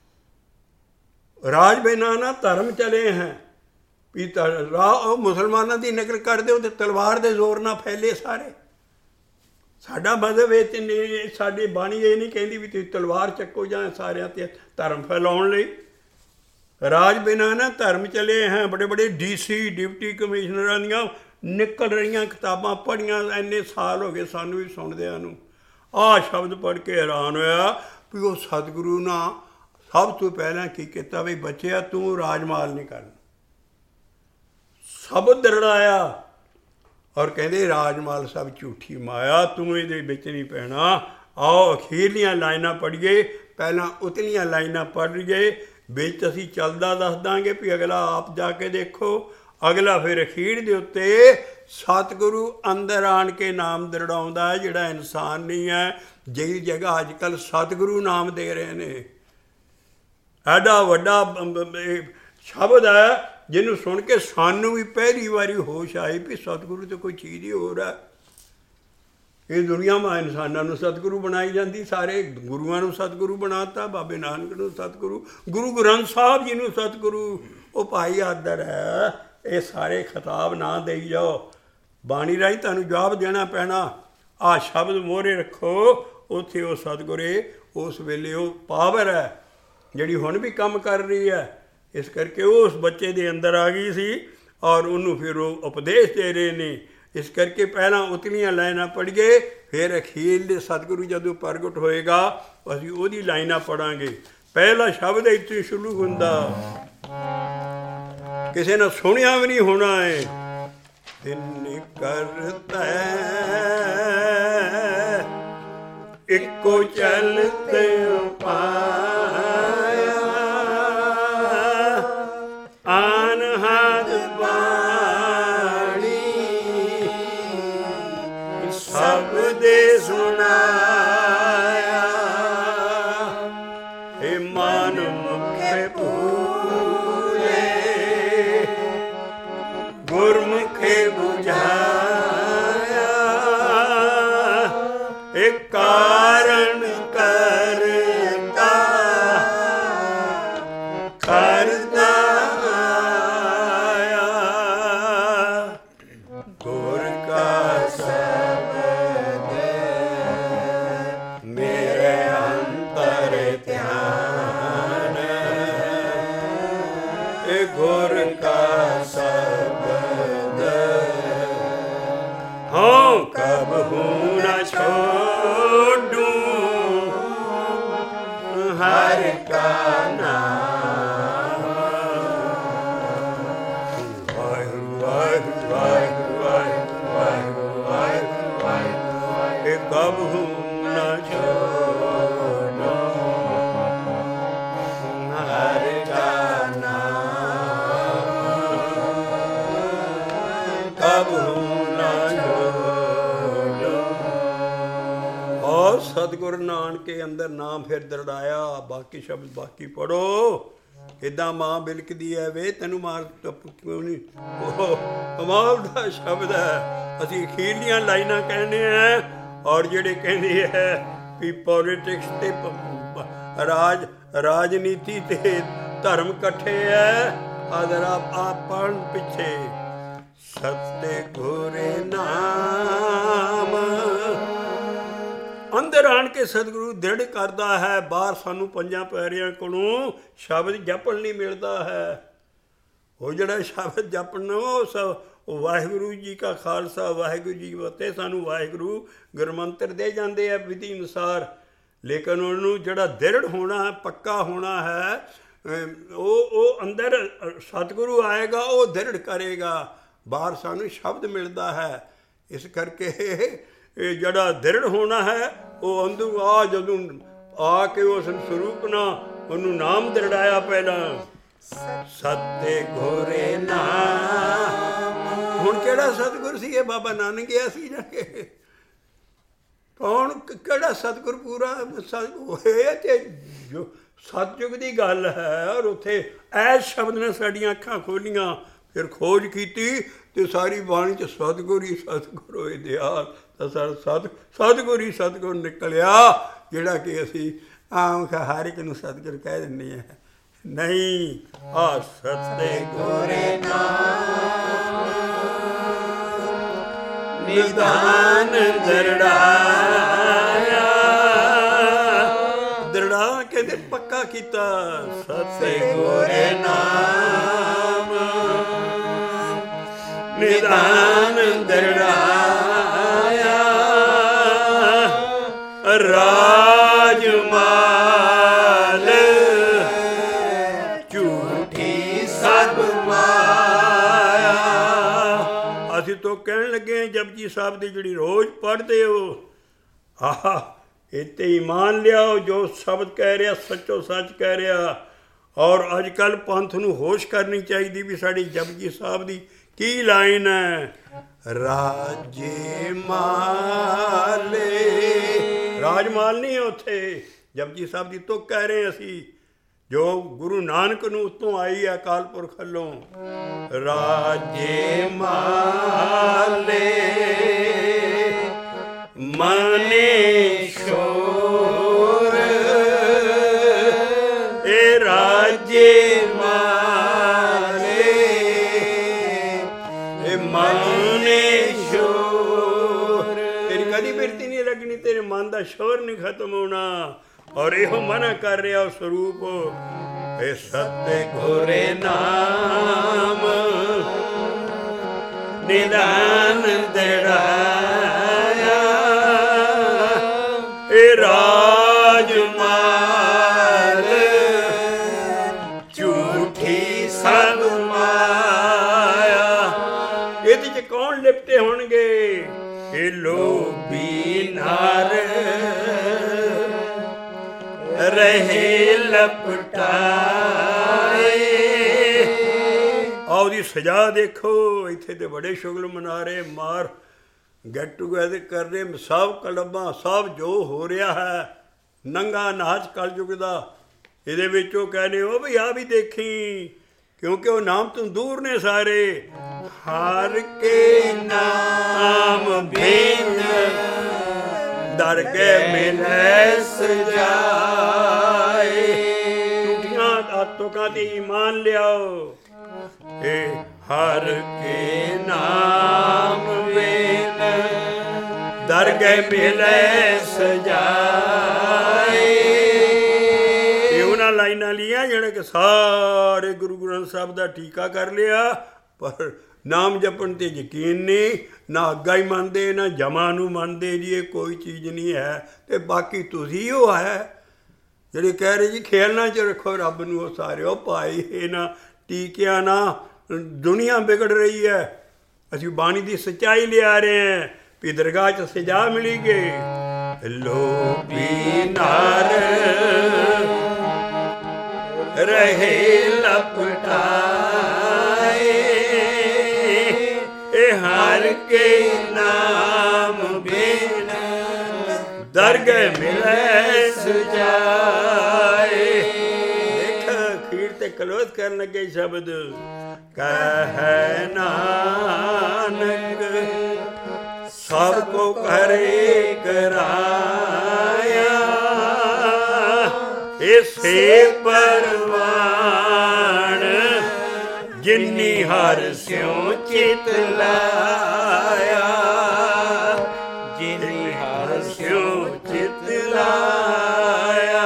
[SPEAKER 1] ਰਾਜ ਬਿਨਾ ਨਾ ਧਰਮ ਚਲੇ ਹੈ। ਵੀ ਰਾਹ ਮੁਸਲਮਾਨਾਂ ਦੀ ਨਕਲ ਕਰਦੇ ਉਹ ਤੇ ਤਲਵਾਰ ਦੇ ਜ਼ੋਰ ਨਾਲ ਫੈਲੇ ਸਾਰੇ। ਸਾਡਾ ਮਜ਼ਹਬ ਇਹ ਤੇ ਨਹੀਂ, ਸਾਡੀ ਬਾਣੀ ਇਹ ਨਹੀਂ ਕਹਿੰਦੀ ਵੀ ਤੁਸੀਂ ਤਲਵਾਰ ਚੱਕੋ ਜਾਂ ਸਾਰਿਆਂ 'ਤੇ ਧਰਮ ਫੈਲਾਉਣ ਲਈ। ਰਾਜ ਬਿਨਾ ਨਾ ਧਰਮ ਚਲੇ ਹੈ। ਬੜੇ ਬੜੇ ਡੀ ਸੀ ਡਿਪਟੀ ਕਮਿਸ਼ਨਰਾਂ ਦੀਆਂ ਨਿਕਲ ਰਹੀਆਂ ਕਿਤਾਬਾਂ ਪੜ੍ਹੀਆਂ, ਇੰਨੇ ਸਾਲ ਹੋ ਗਏ ਸਾਨੂੰ ਵੀ ਸੁਣਦਿਆਂ ਨੂੰ। ਆਹ ਸ਼ਬਦ ਪੜ੍ਹ ਕੇ ਹੈਰਾਨ ਹੋਇਆ ਵੀ ਉਹ ਸਤਿਗੁਰੂ ਨਾਲ ਸਭ ਤੋਂ ਪਹਿਲਾਂ ਕੀ ਕੀਤਾ ਵੀ ਬੱਚਿਆ ਤੂੰ ਰਾਜਮਾਲ ਨਹੀਂ ਕਰਨਾ। ਸ਼ਬਦ ਦਰੜਾਇਆ ਔਰ ਕਹਿੰਦੇ ਰਾਜਮਾਲ ਸਭ ਝੂਠੀ ਮਾਇਆ, ਤੂੰ ਇਹਦੇ ਵਿੱਚ ਨਹੀਂ ਪੈਣਾ। ਆਓ ਅਖੀਰਲੀਆਂ ਲਾਈਨਾਂ ਪੜ੍ਹੀਏ, ਪਹਿਲਾਂ ਉਤਲੀਆਂ ਲਾਈਨਾਂ ਪੜ੍ਹ ਲਈਏ, ਵਿੱਚ ਅਸੀਂ ਚੱਲਦਾ ਦੱਸ ਦਾਂਗੇ ਵੀ ਅਗਲਾ ਆਪ ਜਾ ਕੇ ਦੇਖੋ। ਅਗਲਾ ਫਿਰ ਅਖੀਰ ਦੇ ਉੱਤੇ ਸਤਿਗੁਰੂ ਅੰਦਰ ਆਣ ਕੇ ਨਾਮ ਦਰੜਾਉਂਦਾ ਹੈ, ਜਿਹੜਾ ਇਨਸਾਨ ਨਹੀਂ ਹੈ, ਜਿਹਦੀ ਜਗ੍ਹਾ ਅੱਜ ਕੱਲ੍ਹ ਸਤਿਗੁਰੂ ਨਾਮ ਦੇ ਰਹੇ ਨੇ। ਐਡਾ ਵੱਡਾ ਸ਼ਬਦ ਹੈ ਜਿਹਨੂੰ ਸੁਣ ਕੇ ਸਾਨੂੰ ਵੀ ਪਹਿਲੀ ਵਾਰੀ ਹੋਸ਼ ਆਈ ਵੀ ਸਤਿਗੁਰੂ ਤਾਂ ਕੋਈ ਚੀਜ਼ ਹੀ ਹੋਰ ਹੈ। ਇਹ ਦੁਨੀਆ ਮਾ ਇਨਸਾਨਾਂ ਨੂੰ ਸਤਿਗੁਰੂ ਬਣਾਈ ਜਾਂਦੀ, ਸਾਰੇ ਗੁਰੂਆਂ ਨੂੰ ਸਤਿਗੁਰੂ ਬਣਾਤਾ, ਬਾਬੇ ਨਾਨਕ ਨੂੰ ਸਤਿਗੁਰੂ, ਗੁਰੂ ਗ੍ਰੰਥ ਸਾਹਿਬ ਜੀ ਨੂੰ ਸਤਿਗੁਰੂ। ਉਹ ਭਾਈ ਆਦਰ ਹੈ, ਇਹ ਸਾਰੇ ਖਿਤਾਬ ਨਾ ਦੇਈ ਜਾਓ, ਬਾਣੀ ਰਾਹੀਂ ਤੁਹਾਨੂੰ ਜਵਾਬ ਦੇਣਾ ਪੈਣਾ। ਆਹ ਸ਼ਬਦ ਮੋਹਰੇ ਰੱਖੋ, ਉੱਥੇ ਉਹ ਸਤਿਗੁਰੇ ਉਸ ਵੇਲੇ ਉਹ ਪਾਵਰ ਹੈ ਜਿਹੜੀ ਹੁਣ ਵੀ ਕੰਮ ਕਰ ਰਹੀ ਹੈ। ਇਸ ਕਰਕੇ ਉਹ ਉਸ ਬੱਚੇ ਦੇ ਅੰਦਰ ਆ ਗਈ ਸੀ ਔਰ ਉਹਨੂੰ ਫਿਰ ਉਹ ਉਪਦੇਸ਼ ਦੇ ਰਹੇ ਨੇ। ਇਸ ਕਰਕੇ ਪਹਿਲਾਂ ਉਤਲੀਆਂ ਲਾਈਨਾਂ ਪੜ੍ਹੀਏ, ਫਿਰ ਅਖੀਰਲੇ ਸਤਿਗੁਰੂ ਜਦੋਂ ਪ੍ਰਗਟ ਹੋਏਗਾ ਅਸੀਂ ਉਹਦੀ ਲਾਈਨਾਂ ਪੜ੍ਹਾਂਗੇ। ਪਹਿਲਾ ਸ਼ਬਦ ਇੱਥੇ ਸ਼ੁਰੂ ਹੁੰਦਾ, ਕਿਸੇ ਨੇ ਸੁਣਿਆ ਵੀ ਨਹੀਂ ਹੋਣਾ ਹੈ। ਤਿੰਨ ਕਰਤਾ ਇੱਕੋ ਚਲਤੇ ਪਾਇਆ, ਆਨ ਹੱਥ ਬਾਣੀ ਸਭ ਦੇ ਸੁਣਾਇਆ। ਇਹ ਮਨ ਮੁਖੇ ਪੂਰੇ ਗੁਰਮੁਖੇ ਬੁਝਾਇਆ, ਇਹ ਕਾਰਨ ਕਰਤਾ ਕਰਤਾ ਸਤਿਗੁਰੂ ਨਾਨਕ ਕੇ ਅੰਦਰ ਨਾਮ ਫਿਰ ਦਰੜਾਇਆ। ਬਾਕੀ ਸ਼ਬਦ ਬਾਕੀ ਪੜੋ। ਇੱਦਾਂ ਮਾਂ ਬਿਲਕਦੀ ਹੈ ਵੇ ਤੈਨੂੰ ਮਾਰ ਕਿਉਂ ਨਹੀਂ। ਉਹ ਕਮਾਲ ਦਾ ਸ਼ਬਦ ਹੈ। ਅਸੀਂ ਅਖੀਰਲੀਆਂ ਲਾਈਨਾਂ ਕਹਿੰਦੇ ਹਾਂ ਔਰ ਜਿਹੜੇ ਕਹਿੰਦੇ ਹੈ ਵੀ ਪੋਲੀਟਿਕਸ ਤੇ ਰਾਜ ਰਾਜਨੀਤੀ ਤੇ ਧਰਮ ਇਕੱਠੇ ਹੈ। ਅਗਰ ਆਪ ਆਪ ਪੜ੍ਹਨ ਪਿੱਛੇ ਸਤਿ ਗੁਰੇ ਨਾਮ ਅੰਦਰ ਆਣ ਕੇ ਸਤਿਗੁਰੂ ਦ੍ਰਿੜ ਕਰਦਾ ਹੈ। ਬਾਹਰ ਸਾਨੂੰ ਪੰਜਾਂ ਪਿਆਰਿਆਂ ਕੋਲੋਂ ਸ਼ਬਦ ਜਪਣ ਨਹੀਂ ਮਿਲਦਾ ਹੈ। ਉਹ ਜਿਹੜਾ ਸ਼ਬਦ ਜਪਣ ਉਹ ਸ ਉਹ ਵਾਹਿਗੁਰੂ ਜੀ ਕਾ ਖਾਲਸਾ ਵਾਹਿਗੁਰੂ ਜੀ ਕੀ ਫਤਿਹ ਸਾਨੂੰ ਵਾਹਿਗੁਰੂ ਗੁਰਮੰਤਰ ਦੇ ਜਾਂਦੇ ਆ ਵਿਧੀ ਅਨੁਸਾਰ। ਲੇਕਿਨ ਉਹਨੂੰ ਜਿਹੜਾ ਦ੍ਰਿੜ ਹੋਣਾ ਹੈ, ਪੱਕਾ ਹੋਣਾ ਹੈ, ਉਹ ਉਹ ਅੰਦਰ ਸਤਿਗੁਰੂ ਆਏਗਾ, ਉਹ ਦ੍ਰਿੜ ਕਰੇਗਾ। ਬਾਹਰ ਸਾਨੂੰ ਸ਼ਬਦ ਮਿਲਦਾ ਹੈ। ਇਸ ਕਰਕੇ ਇਹ ਜਿਹੜਾ ਦ੍ਰਿੜ ਹੋਣਾ ਹੈ ਉਹ ਅੰਦੂ ਆ ਜਦੋਂ ਆ ਕੇ ਉਸ ਸਰੂਪ ਨਾਲ ਉਹਨੂੰ ਨਾਮ ਦ੍ਰਿੜਾਇਆ ਪਹਿਲਾਂ ਸਤਿ ਗੁਰੇ ਨਾਮ। ਹੁਣ ਕਿਹੜਾ ਸਤਿਗੁਰ ਸੀ ਇਹ? ਬਾਬਾ ਨਾਨਕ ਗਿਆ ਸੀ ਜਾ ਕੇ? ਕੌਣ ਕਿਹੜਾ ਸਤਿਗੁਰ ਪੂਰਾ ਹੋਇਆ? ਤੇ ਜੋ ਸਤਿਯੁਗ ਦੀ ਗੱਲ ਹੈ। ਔਰ ਉੱਥੇ ਐਸ ਸ਼ਬਦ ਨੇ ਸਾਡੀਆਂ ਅੱਖਾਂ ਖੋਲੀਆਂ। ਫਿਰ ਖੋਜ ਕੀਤੀ ਤੇ ਸਾਰੀ ਬਾਣੀ 'ਚ ਸਤਿਗੁਰ ਹੀ ਸਤਿਗੁਰ ਹੋਏ ਦਿਆਲ। ਤਾਂ ਸਾਡਾ ਸਤ ਸਤਿਗੁਰ ਹੀ ਸਤਿਗੁਰ ਨਿਕਲਿਆ, ਜਿਹੜਾ ਕਿ ਅਸੀਂ ਆਮ ਹਰ ਇੱਕ ਨੂੰ ਸਤਿਗੁਰ ਕਹਿ ਦਿੰਦੇ ਹਾਂ। ਨਹੀਂ, ਆ ਸਤਿਗੁਰ ਨਾਮ ਨਿਦਾਨ ਦ੍ਰਿੜਾਇਆ। ਦ੍ਰਿੜਾ ਕਹਿੰਦੇ ਪੱਕਾ ਕੀਤਾ। ਸਤਿਗੁਰ ਨਾਮ ਨਿਦਾਨ ਦ੍ਰਿੜਾਇਆ। ਰਾਜ ਮਾਲ ਝੂਠੀ ਸਭ ਮਾਇਆ। ਅਸੀਂ ਤੋਂ ਕਹਿਣ ਲੱਗੇ ਜਪਜੀ ਸਾਹਿਬ ਦੀ ਜਿਹੜੀ ਰੋਜ਼ ਪੜ੍ਹਦੇ ਹੋ, ਆਹ ਇੱਥੇ ਈਮਾਨ ਲਿਆਓ। ਜੋ ਸ਼ਬਦ ਕਹਿ ਰਿਹਾ ਸੱਚੋ ਸੱਚ ਕਹਿ ਰਿਹਾ। ਔਰ ਅੱਜ ਕੱਲ੍ਹ ਪੰਥ ਨੂੰ ਹੋਸ਼ ਕਰਨੀ ਚਾਹੀਦੀ ਵੀ ਸਾਡੀ ਜਪਜੀ ਸਾਹਿਬ ਦੀ ਕੀ ਲਾਈਨ ਹੈ? ਰਾਜੇ ਮਾਲੇ। ਰਾਜਮਾਲ ਨਹੀਂ ਹੈ ਉੱਥੇ, ਜਪਜੀ ਸਾਹਿਬ ਦੀ ਤੁਕ ਕਹਿ ਰਹੇ ਅਸੀਂ, ਜੋ ਗੁਰੂ ਨਾਨਕ ਨੂੰ ਉੱਤੋਂ ਆਈ ਹੈ ਅਕਾਲ ਪੁਰਖ ਵੱਲੋਂ। ਰਾਜੇ ਮਾਲੇ ਮਨੇ ਸ਼ੋਰ। ਇਹ ਰਾਜੇ ਮਾਲੇ ਇਹ ਮਨੇ ਸ਼ੋਰ। ਤੇਰੀ ਕਦੀ ਬਿਰਤੀ ਨਹੀਂ ਲੱਗਣੀ, ਤੇਰੇ ਮਨ ਦਾ ਸ਼ੋਰ ਨਹੀਂ ਖਤਮ ਹੋਣਾ। ਔਰ ਇਹੋ ਮਨਾ ਕਰ ਰਿਹਾ ਉਹ ਸਰੂਪ, ਇਹ ਸਤਿਗੁਰ ਨਾਮ ਨਿਦਾਨ ਦ੍ਰਿੜਾਇਆ। ਇਹ ਰਾਜ ਮਾਲ ਝੂਠੀ ਸਭ ਮਾਇਆ। ਇਹਦੇ 'ਚ ਕੌਣ ਲਿਪਟੇ ਹੋਣਗੇ? ਇਹ ਲੋਭੀ ਨਰ ਰਹੇ ਲਪਟਾਏ। ਆਹ ਉਹਦੀ ਸਜ਼ਾ ਦੇਖੋ। ਇੱਥੇ ਤੇ ਬੜੇ ਸ਼ੁਗਲ ਮਨਾ ਰਹੇ, ਮਾਰ ਗੈਟ ਟੂਗੈਦਰ ਕਰ ਰਹੇ, ਸਭ ਕਲਮਾਂ ਸਭ ਜੋ ਹੋ ਰਿਹਾ ਹੈ ਨੰਗਾ ਨਾਚ ਕਲਯੁਗ ਦਾ। ਇਹਦੇ ਵਿੱਚ ਉਹ ਕਹਿੰਦੇ ਉਹ ਵੀ ਆ ਵੀ ਦੇਖੀ, ਕਿਉਂਕਿ ਉਹ ਨਾਮ ਤੋਂ ਦੂਰ ਨੇ ਸਾਰੇ। ਹਰ ਕੇ ਨਾਮ ਬਿਨ ਦਰਗਹਿ ਮਿਲੈ ਸਜਾਏ। ਝੂਠੀਆਂ ਤੁਕਾਂ ਤੇ ਈਮਾਨ ਲਿਆਓ। ਇਹ ਹਰ ਕੇ ਨਾਮ ਬਿਨ ਦਰਗਹਿ ਮਿਲੈ ਸਜਾਏ। ਇਹ ਉਹਨਾਂ ਲਾਈਨਾਂ ਲੀਆਂ ਜਿਹੜੇ ਕਿ ਸਾਰੇ ਗੁਰੂ ਗ੍ਰੰਥ ਸਾਹਿਬ ਦਾ ਟੀਕਾ ਕਰ ਲਿਆ, ਪਰ ਨਾਮ ਜਪਣ ਤੇ ਯਕੀਨ ਨਹੀਂ, ਨਾ ਅੱਗਾ ਹੀ ਮੰਨਦੇ ਨਾ ਜਮਾ ਨੂੰ ਮੰਨਦੇ। ਜੀ ਇਹ ਕੋਈ ਚੀਜ਼ ਨਹੀਂ ਹੈ। ਤੇ ਬਾਕੀ ਤੁਸੀਂ ਉਹ ਹੈ ਜਿਹੜੇ ਕਹਿ ਰਹੇ ਜੀ ਖੇਲਣਾ 'ਚ ਰੱਖੋ ਰੱਬ ਨੂੰ। ਉਹ ਸਾਰੇ ਉਹ ਭਾਈ ਇਹਨਾਂ ਟੀਕਿਆਂ ਨਾਲ ਦੁਨੀਆ ਵਿਗੜ ਰਹੀ ਹੈ। ਅਸੀਂ ਬਾਣੀ ਦੀ ਸੱਚਾਈ ਲਿਆ ਰਹੇ ਹਾਂ ਵੀ ਦਰਗਾਹ 'ਚ ਸਜਾ ਮਿਲੀ ਗਈ। ਲੋਭੀ ਨਰ ਰਹੇ ਲਪਟਾਏ। ਇਹ ਹਰ ਕੇ ਨਾਮ ਬਿਨ ਦਰਗਹਿ ਮਿਲੈ ਸਜਾਏ। ਦੇਖ ਅਖੀਰ ਤੇ ਕਲੋਜ਼ ਕਰਨ ਲੱਗੇ ਸ਼ਬਦ, ਕਹਿ ਨਾਨਕ ਸਭ ਕੋ ਕਰੇ ਕਰਾਇਆ। ਇਸੇ ਪਰਵਾਨ ਜਿਨੀ ਹਰ ਸਿਉ ਚਿਤ ਲਾਇਆ। ਜਿਨੀ ਹਰ ਸਿਉ ਚਿਤ ਲਾਇਆ।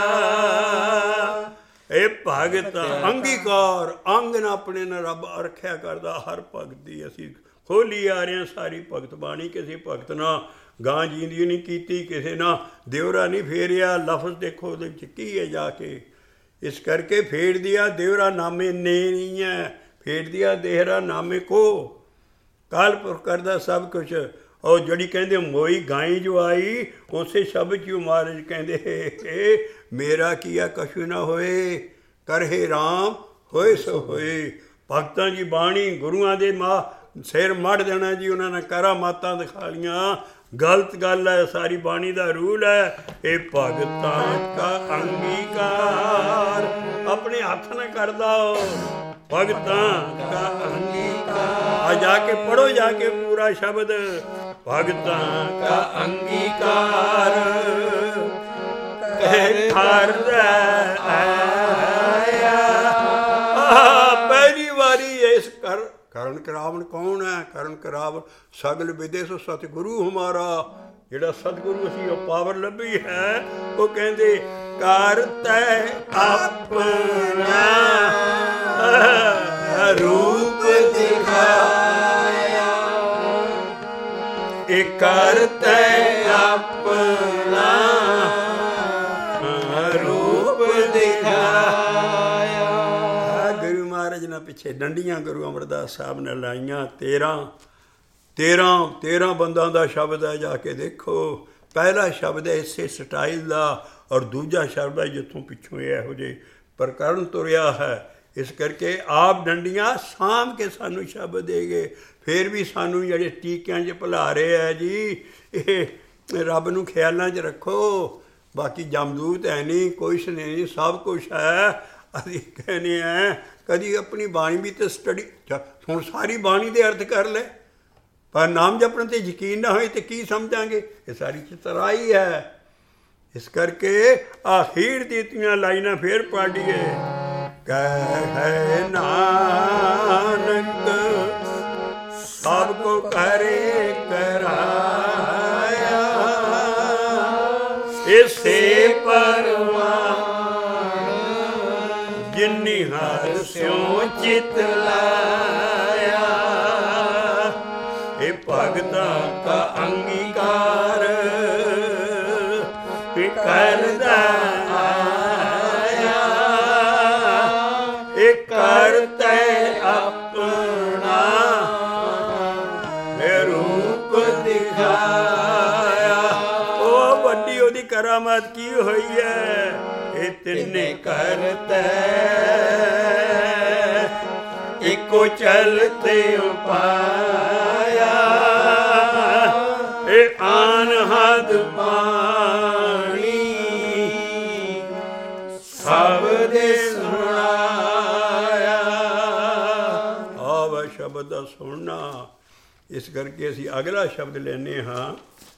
[SPEAKER 1] ਇਹ ਭਗਤ ਅੰਗੀਕਾਰ ਅੰਗ ਨਾ ਆਪਣੇ ਨਾਲ ਰੱਬ ਰੱਖਿਆ ਕਰਦਾ। ਹਰ ਭਗਤ ਦੀ ਅਸੀਂ ਖੋਲੀ ਆ ਰਹੇ ਹਾਂ ਸਾਰੀ ਭਗਤ ਬਾਣੀ। ਕਿਸੇ ਭਗਤ ਨਾਲ ਗਾਂ ਜੀਂਦੀ ਨਹੀਂ ਕੀਤੀ, ਕਿਸੇ ਨਾਲ ਦਿਉਰਾ ਨਹੀਂ ਫੇਰਿਆ। ਲਫ਼ਜ਼ ਦੇਖੋ ਉਹਦੇ ਵਿੱਚ ਕੀ ਹੈ ਜਾ ਕੇ। ਇਸ ਕਰਕੇ ਫੇਰ ਦਿਆ ਦਿਉਰਾ ਨਾਮੇ ਨੇ ਨਹੀਂ ਹੈ, ਫੇਰ ਦਿਆ ਦੇਹਰਾ ਨਾਮੇ ਕੋ। ਕਾਲ ਪੁਰਖ ਕਰਦਾ ਸਭ ਕੁਛ। ਉਹ ਜਿਹੜੀ ਕਹਿੰਦੇ ਮੋਈ ਗਾਈ ਜੋ ਆਈ, ਉਸੇ ਸ਼ਬਦ 'ਚ ਮਹਾਰਾਜ ਕਹਿੰਦੇ ਮੇਰਾ ਕੀਆ ਕਛੂ ਨਾ ਹੋਏ, ਕਰਹੇ ਰਾਮ ਹੋਏ ਸੋ ਹੋਏ। ਭਗਤਾਂ ਦੀ ਬਾਣੀ ਗੁਰੂਆਂ ਦੇ ਮਾਂ ਸਿਰ ਮੜ ਦੇਣਾ ਜੀ, ਉਹਨਾਂ ਨੇ ਕਰਾਮਾਤਾਂ ਦਿਖਾ ਲਈਆਂ। ਗਲਤ ਗੱਲ ਹੈ, ਸਾਰੀ ਬਾਣੀ ਦਾ ਰੂਲ ਹੈ ਇਹ ਭਗਤਾਂ ਕਾ ਅੰਗੀਕਾਰ। ਆਪਣੇ ਹੱਥ ਨਾਲ ਕਰਦਾ ਭਗਤਾਂ ਕਾ ਅੰਗੀਕਾਰ। ਆ ਜਾ ਕੇ ਪੜੋ ਜਾ ਕੇ ਪੂਰਾ ਸ਼ਬਦ, ਭਗਤਾਂ ਕਾ ਅੰਗੀਕਾਰ ਕਹਿ ਕਰਦਾ ਆਇਆ। ਪਹਿਲੀ ਵਾਰੀ ਇਸ ਕਰ ਕਰਨ ਕਰਾਵਣ ਕੌਣ ਹੈ? ਕਰਨ ਕਰਾਵਣ ਸਗਲ ਵਿਦੇ ਸੋ ਸਤਿਗੁਰੂ ਹਮਾਰਾ। ਜਿਹੜਾ ਸਤਿਗੁਰੂ ਅਸੀਂ ਉਹ ਪਾਵਰ ਲੱਭੀ ਹੈ, ਉਹ ਕਹਿੰਦੇ ਕਰਤੈ ਆਪਣਾ ਰੂਪ ਦਿਖਾਇਆ। ਇਹ ਕਰਤੈ ਆਪਣਾ ਰੂਪ ਦਿਖਾਇਆ। ਗੁਰੂ ਮਹਾਰਾਜ ਨੇ ਪਿੱਛੇ ਡੰਡੀਆਂ ਗੁਰੂ ਅਮਰਦਾਸ ਸਾਹਿਬ ਨੇ ਲਾਈਆਂ। ਤੇਰਾਂ ਤੇਰਾਂ ਤੇਰਾਂ ਬੰਦਾਂ ਦਾ ਸ਼ਬਦ ਹੈ, ਜਾ ਕੇ ਦੇਖੋ। ਪਹਿਲਾ ਸ਼ਬਦ ਹੈ ਇਸੇ ਸਟਾਈਲ ਦਾ, ਔਰ ਦੂਜਾ ਸ਼ਬਦ ਹੈ ਜਿੱਥੋਂ ਪਿੱਛੋਂ ਇਹ ਇਹੋ ਜਿਹੇ ਪ੍ਰਕਰਨ ਤੁਰਿਆ ਹੈ। ਇਸ ਕਰਕੇ ਆਪ ਡੰਡੀਆਂ ਸਾਂਭ ਕੇ ਸਾਨੂੰ ਸ਼ਬਦ ਦੇ ਗਏ। ਫਿਰ ਵੀ ਸਾਨੂੰ ਜਿਹੜੇ ਟੀਕਿਆਂ 'ਚ ਭੁਲਾ ਰਹੇ ਹੈ ਜੀ, ਇਹ ਰੱਬ ਨੂੰ ਖਿਆਲਾਂ 'ਚ ਰੱਖੋ। ਬਾਕੀ ਜਮਦੂਤ ਹੈ ਨਹੀਂ, ਕੁਛ ਨਹੀਂ, ਸਭ ਕੁਛ ਹੈ। ਅਸੀਂ ਕਹਿੰਦੇ ਹਾਂ ਕਦੀ ਆਪਣੀ ਬਾਣੀ ਵੀ ਤਾਂ ਸਟੱਡੀ, ਹੁਣ ਸਾਰੀ ਬਾਣੀ ਦੇ ਅਰਥ ਕਰ ਲੈ, ਪਰ ਨਾਮ ਜਪਣ 'ਤੇ ਯਕੀਨ ਨਾ ਹੋਏ ਤਾਂ ਕੀ ਸਮਝਾਂਗੇ? ਇਹ ਸਾਰੀ ਚਤਰਾਈ ਹੈ। ਇਸ ਕਰਕੇ ਆਖੀਰ ਦੀਆਂ ਲਾਈਨਾਂ ਫੇਰ ਪੜ੍ਹੀਏ। ਕਹਿ ਨਾਨਕ ਸਭ ਕੋ ਕਰੇ ਕਰਾਇਆ, ਇਸੇ ਪਰਵਾਨ ਜਿਨੀ ਹਰ ਸਿਉ ਚਿਤ ਲਾਇਆ। ਇਹ ਭਗਤਾਂ ਕਾ ਅੰਗੀਕਾਰ ਕਰਦਾ ਆਇਆ। ਇਹ ਕਰਤੈ ਆਪਣਾ ਰੂਪ ਦਿਖਾਇਆ। ਉਹ ਵੱਡੀ ਉਹਦੀ ਕਰਾਮਾਤ ਕੀ ਹੋਈ ਹੈ? ਇਹ ਤਿੰਨੇ ਕਰਤੈ ਇੱਕੋ ਚਲਤੇ ਉਪਾਇਆ। ਇਹ ਆਨਹਦ ਬਾਣੀ ਸਭ ਦੇ ਸੁਣਾਇਆ। ਆਵ ਸ਼ਬਦ ਦਾ ਸੁਣਨਾ। ਇਸ ਕਰਕੇ ਅਸੀਂ ਅਗਲਾ ਸ਼ਬਦ ਲੈਂਦੇ ਹਾਂ।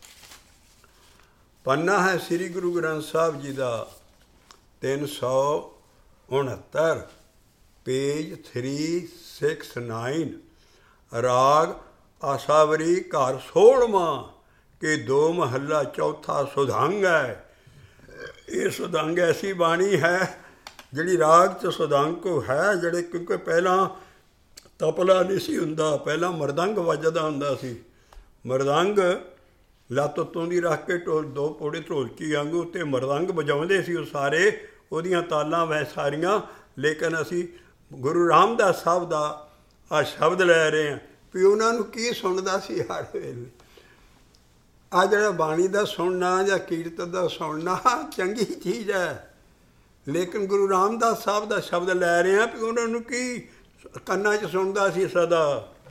[SPEAKER 1] ਪੰਨਾ ਹੈ ਸ੍ਰੀ ਗੁਰੂ ਗ੍ਰੰਥ ਸਾਹਿਬ ਜੀ ਦਾ ਤਿੰਨ ਸੌ ਉਣਹੱਤਰ, ਪੇਜ ਥ੍ਰੀ ਸਿਕਸ ਨਾਈਨ। ਰਾਗ ਆਸਾਵਰੀ ਘਰ ਸੋਲ੍ਹਵਾਂ ਕਿ ਦੋ ਮਹੱਲਾ ਚੌਥਾ ਸੁਧੰਗ ਹੈ। ਇਹ ਸੁਧੰਗ ਐਸੀ ਬਾਣੀ ਹੈ ਜਿਹੜੀ ਰਾਗ 'ਚ ਸੁਧੰਗ ਹੈ, ਜਿਹੜੇ ਕਿਉਂਕਿ ਪਹਿਲਾਂ ਤਪਲਾ ਨਹੀਂ ਸੀ ਹੁੰਦਾ, ਪਹਿਲਾਂ ਮਰਦੰਗ ਵੱਜਦਾ ਹੁੰਦਾ ਸੀ। ਮਰਦੰਗ ਲੱਤ ਉੱਤੋਂ ਦੀ ਰੱਖ ਕੇ ਢੋਲ ਦੋ ਪੌੜੇ ਢੋਲਕੀ ਵਾਂਗੂ ਉੱਤੇ ਮਰਦੰਗ ਵਜਾਉਂਦੇ ਸੀ ਉਹ ਸਾਰੇ, ਉਹਦੀਆਂ ਤਾਲਾਂ ਵੈ ਸਾਰੀਆਂ। ਲੇਕਿਨ ਅਸੀਂ ਗੁਰੂ ਰਾਮਦਾਸ ਸਾਹਿਬ ਦਾ ਆਹ ਸ਼ਬਦ ਲੈ ਰਹੇ ਹਾਂ ਵੀ ਉਹਨਾਂ ਨੂੰ ਕੀ ਸੁਣਦਾ ਸੀ ਹਰ ਵੇਲੇ। ਆਹ ਜਿਹੜਾ ਬਾਣੀ ਦਾ ਸੁਣਨਾ ਜਾਂ ਕੀਰਤਨ ਦਾ ਸੁਣਨਾ ਚੰਗੀ ਚੀਜ਼ ਹੈ, ਲੇਕਿਨ ਗੁਰੂ ਰਾਮਦਾਸ ਸਾਹਿਬ ਦਾ ਸ਼ਬਦ ਲੈ ਰਹੇ ਹਾਂ ਵੀ ਉਹਨਾਂ ਨੂੰ ਕੀ ਕੰਨਾਂ 'ਚ ਸੁਣਦਾ ਸੀ ਸਦਾ।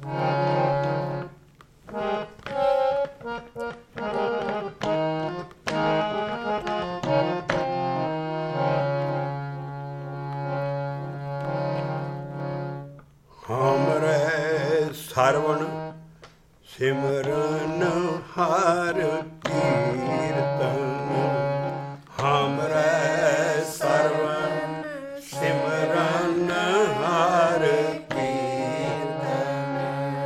[SPEAKER 1] ਹਮਰੇ ਸਰਵਣ ਸਿਮਰਨ ਹਰ ਕੀਰਤਨ, ਹਮਰੇ ਸਰਵਣ ਸਿਮਰਨ ਹਰ ਕੀਰਤਨ।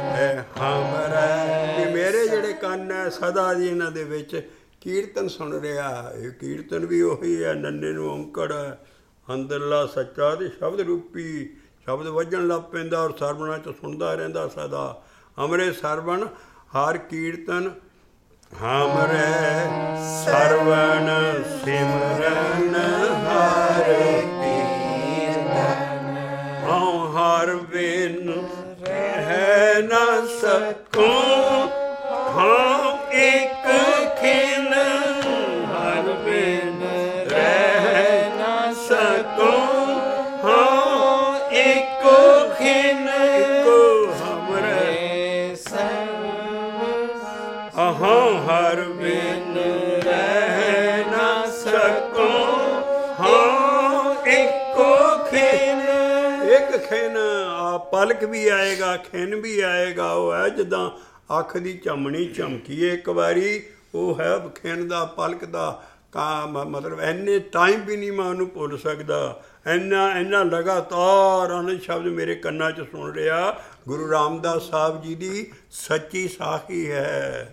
[SPEAKER 1] ਹਮਰੇ ਮੇਰੇ ਜਿਹੜੇ ਕੰਨ ਹੈ ਸਦਾ ਜੀ ਇਹਨਾਂ ਦੇ ਵਿੱਚ ਕੀਰਤਨ ਸੁਣ ਰਿਹਾ। ਇਹ ਕੀਰਤਨ ਵੀ ਉਹੀ ਹੈ, ਨੰਨੇ ਨੂੰ ਔਂਕੜ ਹੈ, ਅੰਦਰਲਾ ਸੱਚਾ ਤੇ ਸ਼ਬਦ ਰੂਪੀ। ਸ਼ਬਦ ਵੱਜਣ ਲੱਗ ਪੈਂਦਾ ਔਰ ਸਰਵਣਾ 'ਚ ਸੁਣਦਾ ਰਹਿੰਦਾ ਸਦਾ। हमरे सरवण हर कीर्तन हमरे सरवण सिमरन हर कीर्तन हम हर बिन रह न सकूं हम एक खिन हर बिन रह न सकूं हम एक खिन को हमरे अहाँ हर बिन रह न सकूं हाँ इको खिन एक खिन आ पलक भी आएगा खिन भी आएगा वो है जिदा अख दी झमनी झमकीए एक बारी वो है खिन दा पलक दा का मतलब इन्ने टाइम भी नहीं मैं उन्होंने भुल सकता इन्ना इन्ना लगातार आनंद शब्द मेरे कन्ना च सुन रहा गुरु रामदास साहब जी की सच्ची साखी है।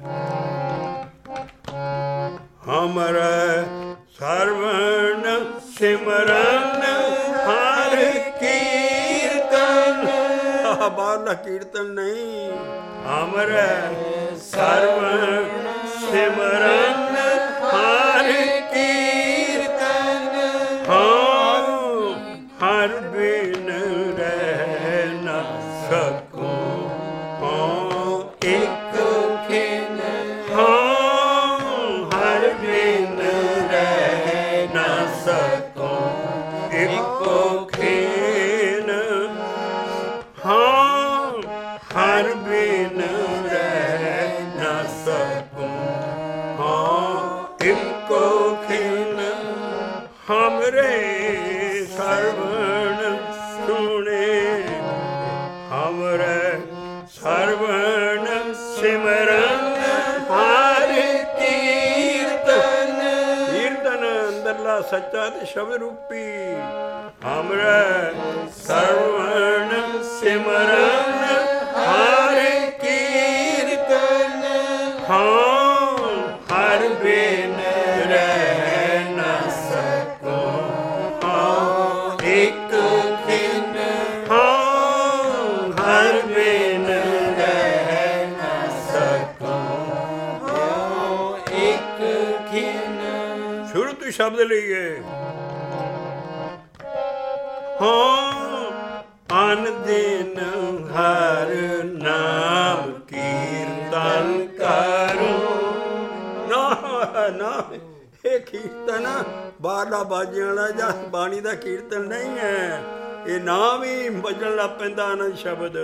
[SPEAKER 1] हमर सरवण सिमरन हर कीर्तन बारला कीर्तन नहीं हमर सरवण सिमरन हर कीर्तन हाँ हर बिन रह न सकूं हाँ एक खिन हाँ हर बिन रह न सकूं एको खिन हाँ हर बिन रह न सकूं हाँ एको खिन हमरे सरवण सुने हमरे सरवण सिमरन हर कीर्तन कीर्तन अंदरला सच्चा ते शब्द रूपी हमरे सरवण सिमरन हर कीर्तन हाँ हर बिन रह न सकूं हाँ एक खिन हाँ हर बिन रह न सकूं हाँ एक खिन शुरू तो शब्द लिए हाँ अन दिन हर नाम कीर्तन करूं ना ना ਇਹ ਕੀਰਤਨ ਬਾਹਰਲਾ ਬਾਜਿਆਂ ਵਾਲਾ ਜਾਂ ਬਾਣੀ ਦਾ ਕੀਰਤਨ ਨਹੀਂ ਹੈ ਇਹ ਨਾਮ ਹੀ ਬਜਣ ਲੱਗ ਪੈਂਦਾ ਆਨੰਦ ਸ਼ਬਦ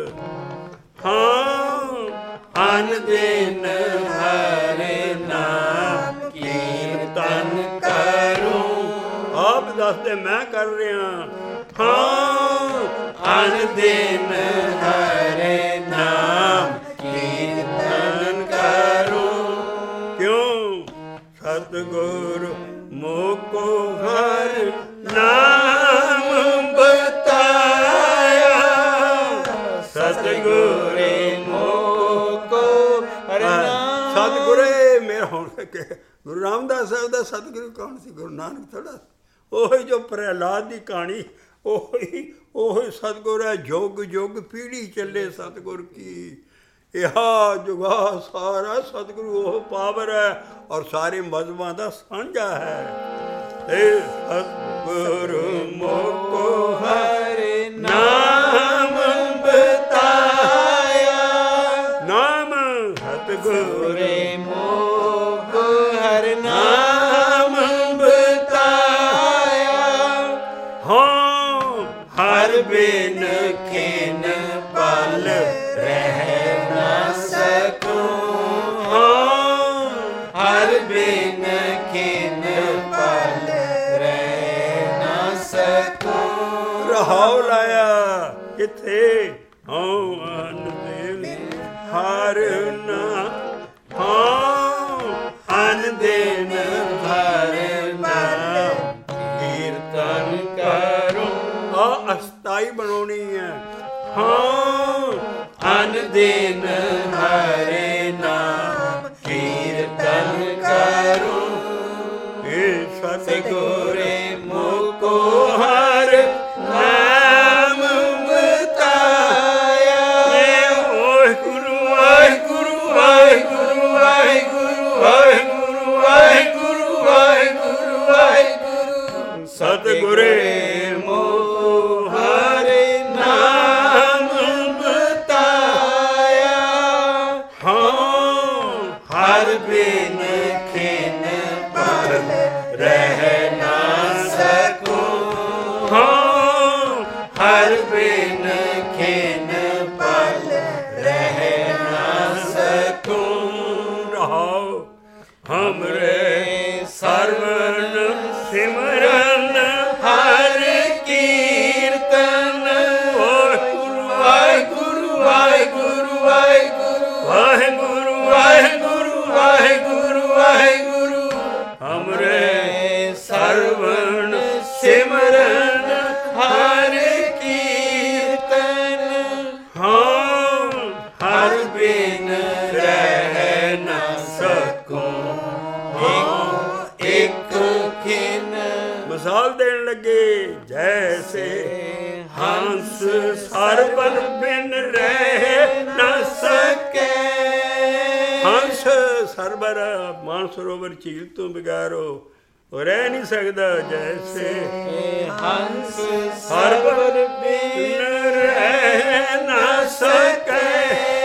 [SPEAKER 1] ਹਾਂ ਅਨ ਦਿਨ ਹਰੇ ਨਾਮ ਕੀਰਤਨ ਕਰੂੰ ਆਪ ਦੱਸਦੇ ਮੈਂ ਕਰ ਰਿਹਾ ਹਾਂ ਅਨ ਦਿਨ ਹਰੇ ਨਾਮ ਕੀਰਤਨ ਕਰੂੰ ਕਿਉਂ ਸਤਿਗੁਰ ਮੋਕੋ ਹਰ ਨਾਮ ਬਤਾਇਆ ਸਤਿਗੁਰੇ ਮੋਕੋ ਹਰ ਨਾਮ ਸਤਿਗੁਰੇ ਮੇਰਾ ਹੁਣ ਗੁਰੂ ਰਾਮਦਾਸ ਸਾਹਿਬ ਦਾ ਸਤਿਗੁਰੂ ਕੌਣ ਸੀ ਗੁਰੂ ਨਾਨਕ ਥੋੜਾ ਉਹੀ ਜੋ ਪ੍ਰਹਿਲਾਦ ਦੀ ਕਹਾਣੀ ਉਹੀ ਉਹੀ ਸਤਿਗੁਰ ਹੈ ਜੁਗ ਜੁਗ ਪੀੜ੍ਹੀ ਚੱਲੇ ਸਤਿਗੁਰ ਕੀ ਇਹਾ ਜੁਗਾ ਸਾਰਾ ਸਤਿਗੁਰੂ ਉਹ ਪਾਵਰ ਹੈ ਔਰ ਸਾਰੇ ਮਜ਼ਹਬਾਂ ਦਾ ਸਾਂਝਾ ਹੈ ਏ ਸਤਿਗੁਰੂ ਮੋਕੋ ਹਰਿ ਨਾਮ ਬਤਾਇਆ ਨਾਮ ਸਤਿਗੁਰੇ ਮੋਕੋ ਹਰਿ ਨਾਮ ਬਤਾਇਆ ਹਾਂ ਹਰ ਬਿਨ ਖਿਨ ਪਲ ਰਹਿ ਹਰ ਬਿਨ ਖਿਨ ਪਲ ਰਹਿ ਨਾ ਸਕੂੰ ਰਹਾਉ ਲਾਇਆ ਕਿੱਥੇ ਹਉ ਅਨ ਦਿਨ ਹਰ ਨਾ ਹਾਂ ਅਨ ਦਿਨ ਹਰ ਨਾ ਕੀਰਤਨ ਕਰੂੰ ਆ ਅਸਥਾਈ ਬਣਾਉਣੀ ਹੈ ਹਾਂ ਅਨ ਦਿਨ ਹਰੇ ਨਾਮ ਕੀਰਤਨ ਕਰੂੰ ਏ ਸਤਿਗੁਰੇ ਮੋਕੋ ਹਰ ਨਾਮ ਬਤਾਇਆ ਏ ਓਏ ਗੁਰੂ ਸਤਿਗੁਰੇ
[SPEAKER 2] ਮੋਹ ਹਰਿ ਨਾਮ ਬਤਾਇਆ।
[SPEAKER 1] ਹਾਂ
[SPEAKER 2] ਹਰ ਬਿਨ ਖਿਨ ਪਲ ਰਹਿ ਨਾ ਸਕੂੰ।
[SPEAKER 1] ਹਾਂ
[SPEAKER 2] ਹਰ ਬਿਨ ਖਿਨ ਪਲ ਰਹਿ ਨਾ ਸਕੂੰ।
[SPEAKER 1] ਰਹਾਉ ਹਮਰੇ ਸਰਵਨ ਸਿਮਰਨ
[SPEAKER 2] ਹਰ ਕੀਰਤਨ ਵਾਹਿਗੁਰੂ ਵਾਹਿਗੁਰੂ ਵਾਹਿਗੁਰੂ ਵਾਹਿਗੁਰੂ ਵਾਹਿਗੁਰੂ ਵਾਹਿਗੁਰੂ ਵਾਹਿਗੁਰੂ
[SPEAKER 1] ਹਮਰੇ
[SPEAKER 2] ਸਰਵਣ ਸਿਮਰਨ ਹਰ ਕੀਰਤਨ।
[SPEAKER 1] ਹਾਂ
[SPEAKER 2] ਹਰ ਬਿਨ ਰਹਿ ਨਾ ਸਕੂੰ। ਇੱਕ ਖਿਨ
[SPEAKER 1] ਮਿਸਾਲ ਦੇਣ ਲੱਗੇ ਜੈਸੇ ਹੰਸ ਸਰਬਨ ਬਿਨ ਰਹਿ ਨਾ
[SPEAKER 2] ਸਕੇ।
[SPEAKER 1] ਹੰਸ ਸਰਬਰ ਮਾਨਸਰੋਵਰ ਝੀਲ ਤੋਂ ਬਗੈਰੋ ਉਹ ਰਹਿ ਨਹੀਂ ਸਕਦਾ। ਜੈਸੇ
[SPEAKER 2] ਹੰਸ
[SPEAKER 1] ਸਰਬਰ ਬਿਨ ਰਹਿ ਨਾ ਸਕੇ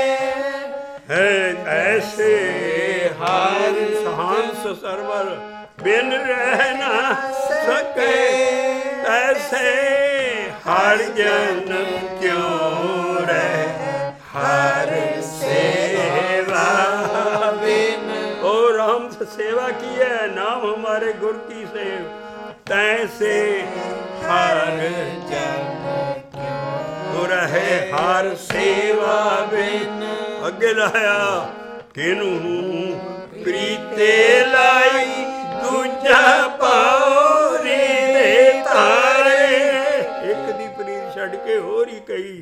[SPEAKER 1] ਹੈ ਐਸੇ
[SPEAKER 2] ਹਰ
[SPEAKER 1] ਹੰਸ ਸਰਬਰ ਬਿਨ ਰਹਿ ਨਾ ਸਕੇ। ਐਸੇ ਹਰ ਜਨ ਕਿਉਂ ਰਹਿ
[SPEAKER 2] ਹਰ ਸੇਵਾ ਬਿਨ।
[SPEAKER 1] और हम सेवा की है नाम हमारे गुरु की सेव तैसे
[SPEAKER 2] ਹਰ ਜਨ
[SPEAKER 1] गुर है हर सेवा बिन। अगे लाया किनू प्रीते लाई दूजा पाओ रे तारे। एक दी प्रीत छड़ के होर ही कही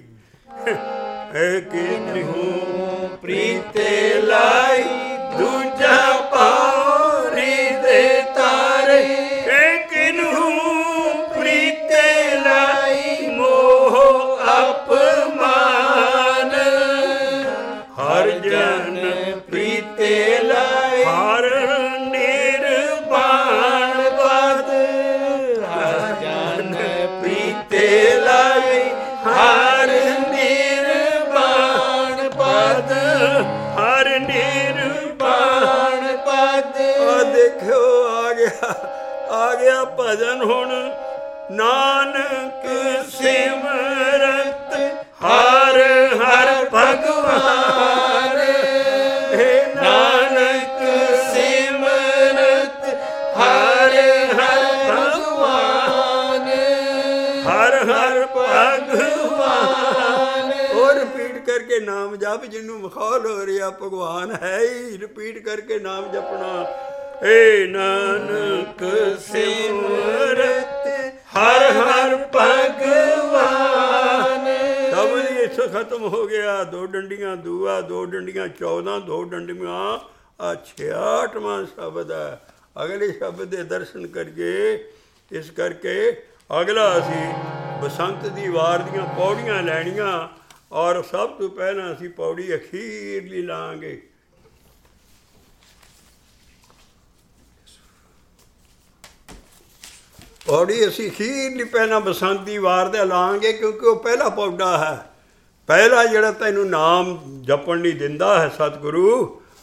[SPEAKER 1] किनू
[SPEAKER 2] ਪ੍ਰੀਤੇ ਲਾਈ ਦੂਜਾ ਪਾਉਰੀ ਦੇ ਤਾਰੇ।
[SPEAKER 1] ਕਿਨੂ ਪ੍ਰੀਤੇ
[SPEAKER 2] ਲਾਈ ਮੋਹ ਅਪਮਾਨ।
[SPEAKER 1] ਹਰ ਜਨ
[SPEAKER 2] ਪ੍ਰੀਤੇ ਲਾਈ
[SPEAKER 1] ਹਰ ਨਿਰਵਾਣ
[SPEAKER 2] ਪਦ। ਹਰ ਜਨ ਪ੍ਰੀਤੇ ਲਾਈ ਹਰ ਨਿਰਵਾਣ ਪਦ।
[SPEAKER 1] ਹਰ ਨਿਰਵਾਣ
[SPEAKER 2] ਬਾਣ ਪਦ।
[SPEAKER 1] ਆ ਦੇਖਿਓ ਆ ਗਿਆ ਆ ਗਿਆ ਭਜਨ ਹੁਣ ਨਾਨਕ ਸਿਮਰਤ ਹਰ ਹਰ ਭਗਵਾਨ।
[SPEAKER 2] ਹੇ ਨਾਨਕ ਸਿਮਰਤ ਹਰ ਹਰ ਭਗਵਾਨ।
[SPEAKER 1] ਹਰ ਹਰ ਭਗਵਾਨ।
[SPEAKER 2] ਭਗਵਾਨ।
[SPEAKER 1] ਰਿਪੀਟ ਕਰਕੇ ਨਾਮ ਜਪ ਜਿਹਨੂੰ ਮਖੌਲ ਹੋ ਰਿਹਾ ਭਗਵਾਨ ਹੈ ਹੀ ਰਿਪੀਟ ਕਰਕੇ ਨਾਮ ਜਪਣਾ। ਏ ਨਾਨਕ ਸਿਮਰਤ ਹਰ ਹਰ ਭਗਵਾਨ। ਸਭ ਦੀ ਇੱਥੋਂ ਖਤਮ ਹੋ ਗਿਆ। ਦੋ ਡੰਡੀਆਂ ਦੂਆ ਦੋ ਡੰਡੀਆਂ ਚੌਦਾਂ ਦੋ ਡੰਡੀਆਂ ਆ ਛਿਆਹਠਵਾਂ ਸ਼ਬਦ ਹੈ। ਅਗਲੇ ਸ਼ਬਦ ਦੇ ਦਰਸ਼ਨ ਕਰੀਏ। ਇਸ ਕਰਕੇ ਅਗਲਾ ਅਸੀਂ ਬਸੰਤ ਦੀ ਵਾਰ ਦੀਆਂ ਪੌੜੀਆਂ ਲੈਣੀਆਂ ਔਰ ਸਭ ਤੋਂ ਪਹਿਲਾਂ ਅਸੀਂ ਪੌੜੀ ਅਖੀਰਲੀ ਲਾਂਗੇ। ਪੌੜੀ ਅਸੀਂ ਅਖੀਰਲੀ ਪਹਿਲਾਂ ਬਸੰਤ ਦੀ ਵਾਰ ਦੇ ਲਾਂਗੇ ਕਿਉਂਕਿ ਉਹ ਪਹਿਲਾ ਪੌੜਾ ਹੈ। ਪਹਿਲਾ ਜਿਹੜਾ ਤੈਨੂੰ ਨਾਮ ਜਪਣ ਨਹੀਂ ਦਿੰਦਾ ਹੈ ਸਤਿਗੁਰੂ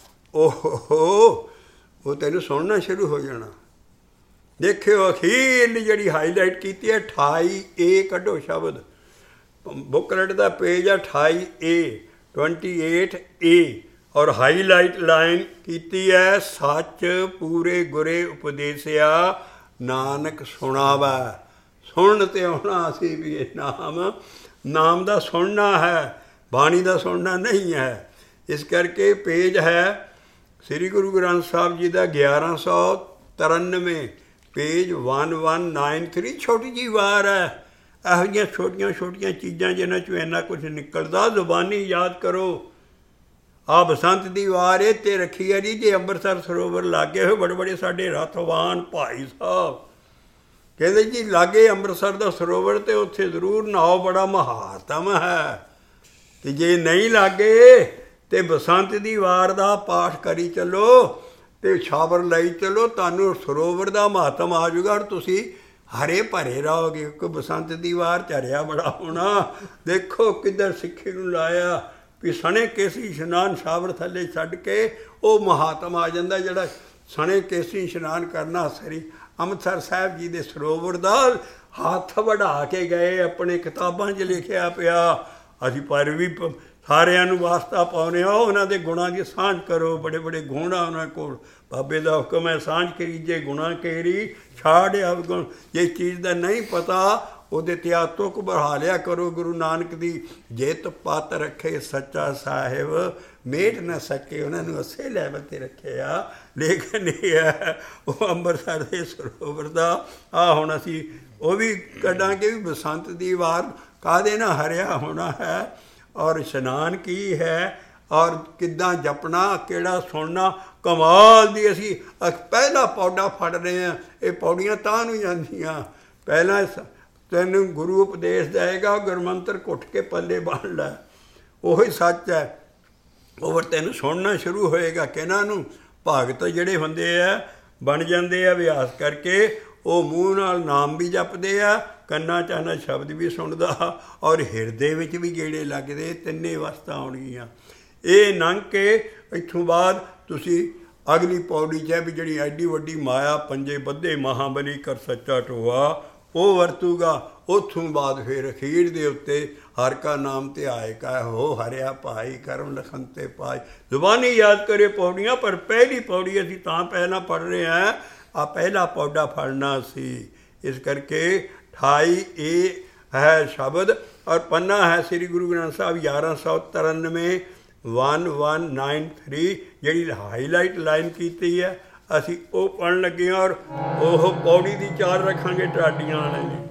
[SPEAKER 1] ਉਹ ਉਹ ਤੈਨੂੰ ਸੁਣਨਾ ਸ਼ੁਰੂ ਹੋ ਜਾਣਾ। ਦੇਖਿਓ ਅਖੀਰਲੀ ਜਿਹੜੀ ਹਾਈਲਾਈਟ ਕੀਤੀ ਹੈ ਅਠਾਈ ਏ ਕੱਢੋ ਸ਼ਬਦ। ਬੁੱਕਲੈਟ ਦਾ ਪੇਜ ਆ ਅਠਾਈ ਏ ਅਠਾਈ ਏ ਔਰ ਹਾਈਲਾਈਟ ਲਾਈਨ ਕੀਤੀ ਹੈ ਸੱਚ ਪੂਰੇ ਗੁਰੇ ਉਪਦੇਸਿਆ ਨਾਨਕ ਸੁਣਾਵਾ। ਸੁਣ ਤੇ ਆਉਣਾ ਅਸੀਂ ਵੀ ਇਹ ਨਾਮ ਨਾਮ ਦਾ ਸੁਣਨਾ ਹੈ ਬਾਣੀ ਦਾ ਸੁਣਨਾ ਨਹੀਂ ਹੈ। ਇਸ ਕਰਕੇ ਪੇਜ ਹੈ ਸ੍ਰੀ ਗੁਰੂ ਗ੍ਰੰਥ ਸਾਹਿਬ ਜੀ ਦਾ ਗਿਆਰਾਂ ਸੌ ਤਰਾਨਵੇਂ ਪੇਜ ਇੱਕ ਇੱਕ ਨੌਂ ਤਿੰਨ ਛੋਟੀ ਜਿਹੀ ਵਾਰ ਹੈ। ਇਹੋ ਜਿਹੀਆਂ ਛੋਟੀਆਂ ਛੋਟੀਆਂ ਚੀਜ਼ਾਂ ਜਿਹਨਾਂ 'ਚੋਂ ਇੰਨਾ ਕੁਛ ਨਿਕਲਦਾ। ਜ਼ੁਬਾਨੀ ਯਾਦ ਕਰੋ। ਆ ਬਸੰਤ ਦੀ ਵਾਰ ਇਹ 'ਤੇ ਰੱਖੀ ਹੈ ਜੀ। ਜੇ ਅੰਮ੍ਰਿਤਸਰ ਸਰੋਵਰ ਲਾਗੇ ਹੋਏ ਬੜੇ ਬੜੇ ਸਾਡੇ ਰਥਵਾਨ ਭਾਈ ਸਾਹਿਬ ਕਹਿੰਦੇ ਜੀ ਲਾਗੇ ਅੰਮ੍ਰਿਤਸਰ ਦਾ ਸਰੋਵਰ ਅਤੇ ਉੱਥੇ ਜ਼ਰੂਰ ਨਹਾਓ ਬੜਾ ਮਹਾਤਮ ਹੈ। ਅਤੇ ਜੇ ਨਹੀਂ ਲਾਗੇ ਅਤੇ ਬਸੰਤ ਦੀ ਵਾਰ ਦਾ ਪਾਠ ਕਰੀ ਚੱਲੋ ਅਤੇ ਛਾਵਰ ਲਈ ਚੱਲੋ ਤੁਹਾਨੂੰ ਸਰੋਵਰ ਦਾ ਮਹੱਤਮ ਆ ਜਾਊਗਾ ਔਰ ਤੁਸੀਂ ਹਰੇ ਭਰੇ ਰਹੋਗੇ। ਇੱਕ ਬਸੰਤ ਦੀ ਵਾਰ ਝਰਿਆ ਬੜਾ ਹੋਣਾ। ਦੇਖੋ ਕਿੱਧਰ ਸਿੱਖੀ ਨੂੰ ਲਾਇਆ ਵੀ ਸਣੇ ਕੇਸੀ ਇਸ਼ਨਾਨ ਸ਼ਾਵਰ ਥੱਲੇ ਛੱਡ ਕੇ ਉਹ ਮਹਾਤਮ ਆ ਜਾਂਦਾ ਜਿਹੜਾ ਸਣੇ ਕੇਸੀ ਇਸ਼ਨਾਨ ਕਰਨਾ। ਸ੍ਰੀ ਅੰਮ੍ਰਿਤਸਰ ਸਾਹਿਬ ਜੀ ਦੇ ਸਰੋਵਰ ਦਾ ਹੱਥ ਵਢਾ ਕੇ ਗਏ। ਆਪਣੇ ਕਿਤਾਬਾਂ 'ਚ ਲਿਖਿਆ ਪਿਆ। ਅਸੀਂ ਪਰ ਵੀ ਸਾਰਿਆਂ ਨੂੰ ਵਾਸਤਾ ਪਾਉਂਦੇ ਹਾਂ ਉਹਨਾਂ ਦੇ ਗੁਣਾਂ ਦੀ ਸਾਂਝ ਕਰੋ। ਬੜੇ ਬੜੇ ਗੁਣ ਆ ਉਹਨਾਂ ਕੋਲ। ਬਾਬੇ ਦਾ ਹੁਕਮ ਹੈ ਸਾਂਝ ਕਰੀਜੇ ਗੁਣਾ ਕੇਰੀ ਛਾੜਿਆ ਗੁਣ। ਜੇ ਚੀਜ਼ ਦਾ ਨਹੀਂ ਪਤਾ ਉਹਦੇ ਤੇ ਆ ਤੁਕ ਬਹਾ ਲਿਆ ਕਰੋ। ਗੁਰੂ ਨਾਨਕ ਦੀ ਜਿੱਤ ਪੱਤ ਰੱਖੇ ਸੱਚਾ ਸਾਹਿਬ ਮੇਟ ਨਾ ਸਕੇ। ਉਹਨਾਂ ਨੂੰ ਅਸੇ ਲੈਵਲ 'ਤੇ ਰੱਖਿਆ। ਲੇਕਿਨ ਇਹ ਹੈ ਉਹ ਅੰਮ੍ਰਿਤਸਰ ਦੇ ਸਰੋਵਰ ਦਾ। ਆਹ ਹੁਣ ਅਸੀਂ ਉਹ ਵੀ ਕੱਢਾਂਗੇ ਵੀ ਬਸੰਤ ਦੀ ਵਾਰ ਕਾਹਦੇ ਨਾਲ ਹਰਿਆ ਹੋਣਾ ਹੈ ਔਰ ਇਸ਼ਨਾਨ ਕੀ ਹੈ ਔਰ ਕਿੱਦਾਂ ਜਪਣਾ ਕਿਹੜਾ ਸੁਣਨਾ। ਕਮਾਲ ਦੀ ਅਸੀਂ ਪਹਿਲਾ ਪੌੜਾ ਫੜ ਰਹੇ ਹਾਂ। ਇਹ ਪੌੜੀਆਂ ਤਾਂ ਨੂੰ ਜਾਂਦੀਆਂ। ਪਹਿਲਾਂ ਤੈਨੂੰ ਗੁਰੂ ਉਪਦੇਸ਼ ਦੇਵੇਗਾ ਗੁਰਮੰਤਰ ਘੁੱਟ ਕੇ ਪੱਲੇ ਬੰਨ੍ਹ ਲੈ। ਉਹੀ ਸੱਚ ਹੈ। ਉਹ ਤੈਨੂੰ ਸੁਣਨਾ ਸ਼ੁਰੂ ਹੋਏਗਾ। ਕਿਹਨਾਂ ਨੂੰ? ਭਗਤ ਜਿਹੜੇ ਹੁੰਦੇ ਆ ਬਣ ਜਾਂਦੇ ਆ ਅਭਿਆਸ ਕਰਕੇ। ਉਹ ਮੂੰਹ ਨਾਲ ਨਾਮ ਵੀ ਜਪਦੇ ਆ ਕੰਨਾਂ 'ਚ ਆਉਣਾ ਸ਼ਬਦ ਵੀ ਸੁਣਦਾ ਔਰ ਹਿਰਦੇ ਵਿੱਚ ਵੀ ਗੇੜੇ ਲੱਗਦੇ। ਤਿੰਨੇ ਅਵਸਥਾ ਆਉਣਗੀਆਂ। ਇਹ ਲੰਘ ਕੇ ਇੱਥੋਂ ਬਾਅਦ ਤੁਸੀਂ ਅਗਲੀ ਪੌੜੀ 'ਚ ਹੈ ਵੀ ਜਿਹੜੀ ਐਡੀ ਵੱਡੀ ਮਾਇਆ ਪੰਜੇ ਬੱਧੇ ਮਹਾਬਲੀ ਕਰ ਸੱਚਾ ਟੋਆ ਉਹ ਵਰਤੂਗਾ। ਉੱਥੋਂ ਬਾਅਦ ਫਿਰ ਅਖੀਰ ਦੇ ਉੱਤੇ ਹਰ ਕਾ ਨਾਮ ਧਿਆਏ ਕਾ ਹੋ ਹਰਿਆ ਭਾਈ ਕਰਮ ਲਖਨ ਤੇ ਪਾਈ। ਜ਼ੁਬਾਨੀ ਯਾਦ ਕਰੇ ਪੌੜੀਆਂ ਪਰ ਪਹਿਲੀ ਪੌੜੀ ਅਸੀਂ ਤਾਂ ਪਹਿਲਾਂ ਪੜ੍ਹ ਰਹੇ ਹਾਂ। ਆ ਪਹਿਲਾ ਪੌੜਾ ਫੜਨਾ ਸੀ। ਇਸ ਕਰਕੇ ਅਠਾਈ ਇਹ ਹੈ ਸ਼ਬਦ ਔਰ ਪੰਨਾ ਹੈ ਸ੍ਰੀ ਗੁਰੂ ਗ੍ਰੰਥ ਸਾਹਿਬ ਗਿਆਰਾਂ ਸੌ ਤਰਾਨਵੇਂ ਵਨ ਵਨ ਨਾਈਨ ਥਰੀ ਜਿਹੜੀ ਹਾਈਲਾਈਟ ਲਾਈਨ ਕੀਤੀ ਹੈ ਅਸੀਂ ਉਹ ਪੜ੍ਹਨ ਲੱਗੇ ਹਾਂ। ਔਰ ਉਹ ਪੌੜੀ ਦੀ ਚਾਰ ਰੱਖਾਂਗੇ ਟਰਾਡੀਆਂ ਵਾਲੇ ਨੇ।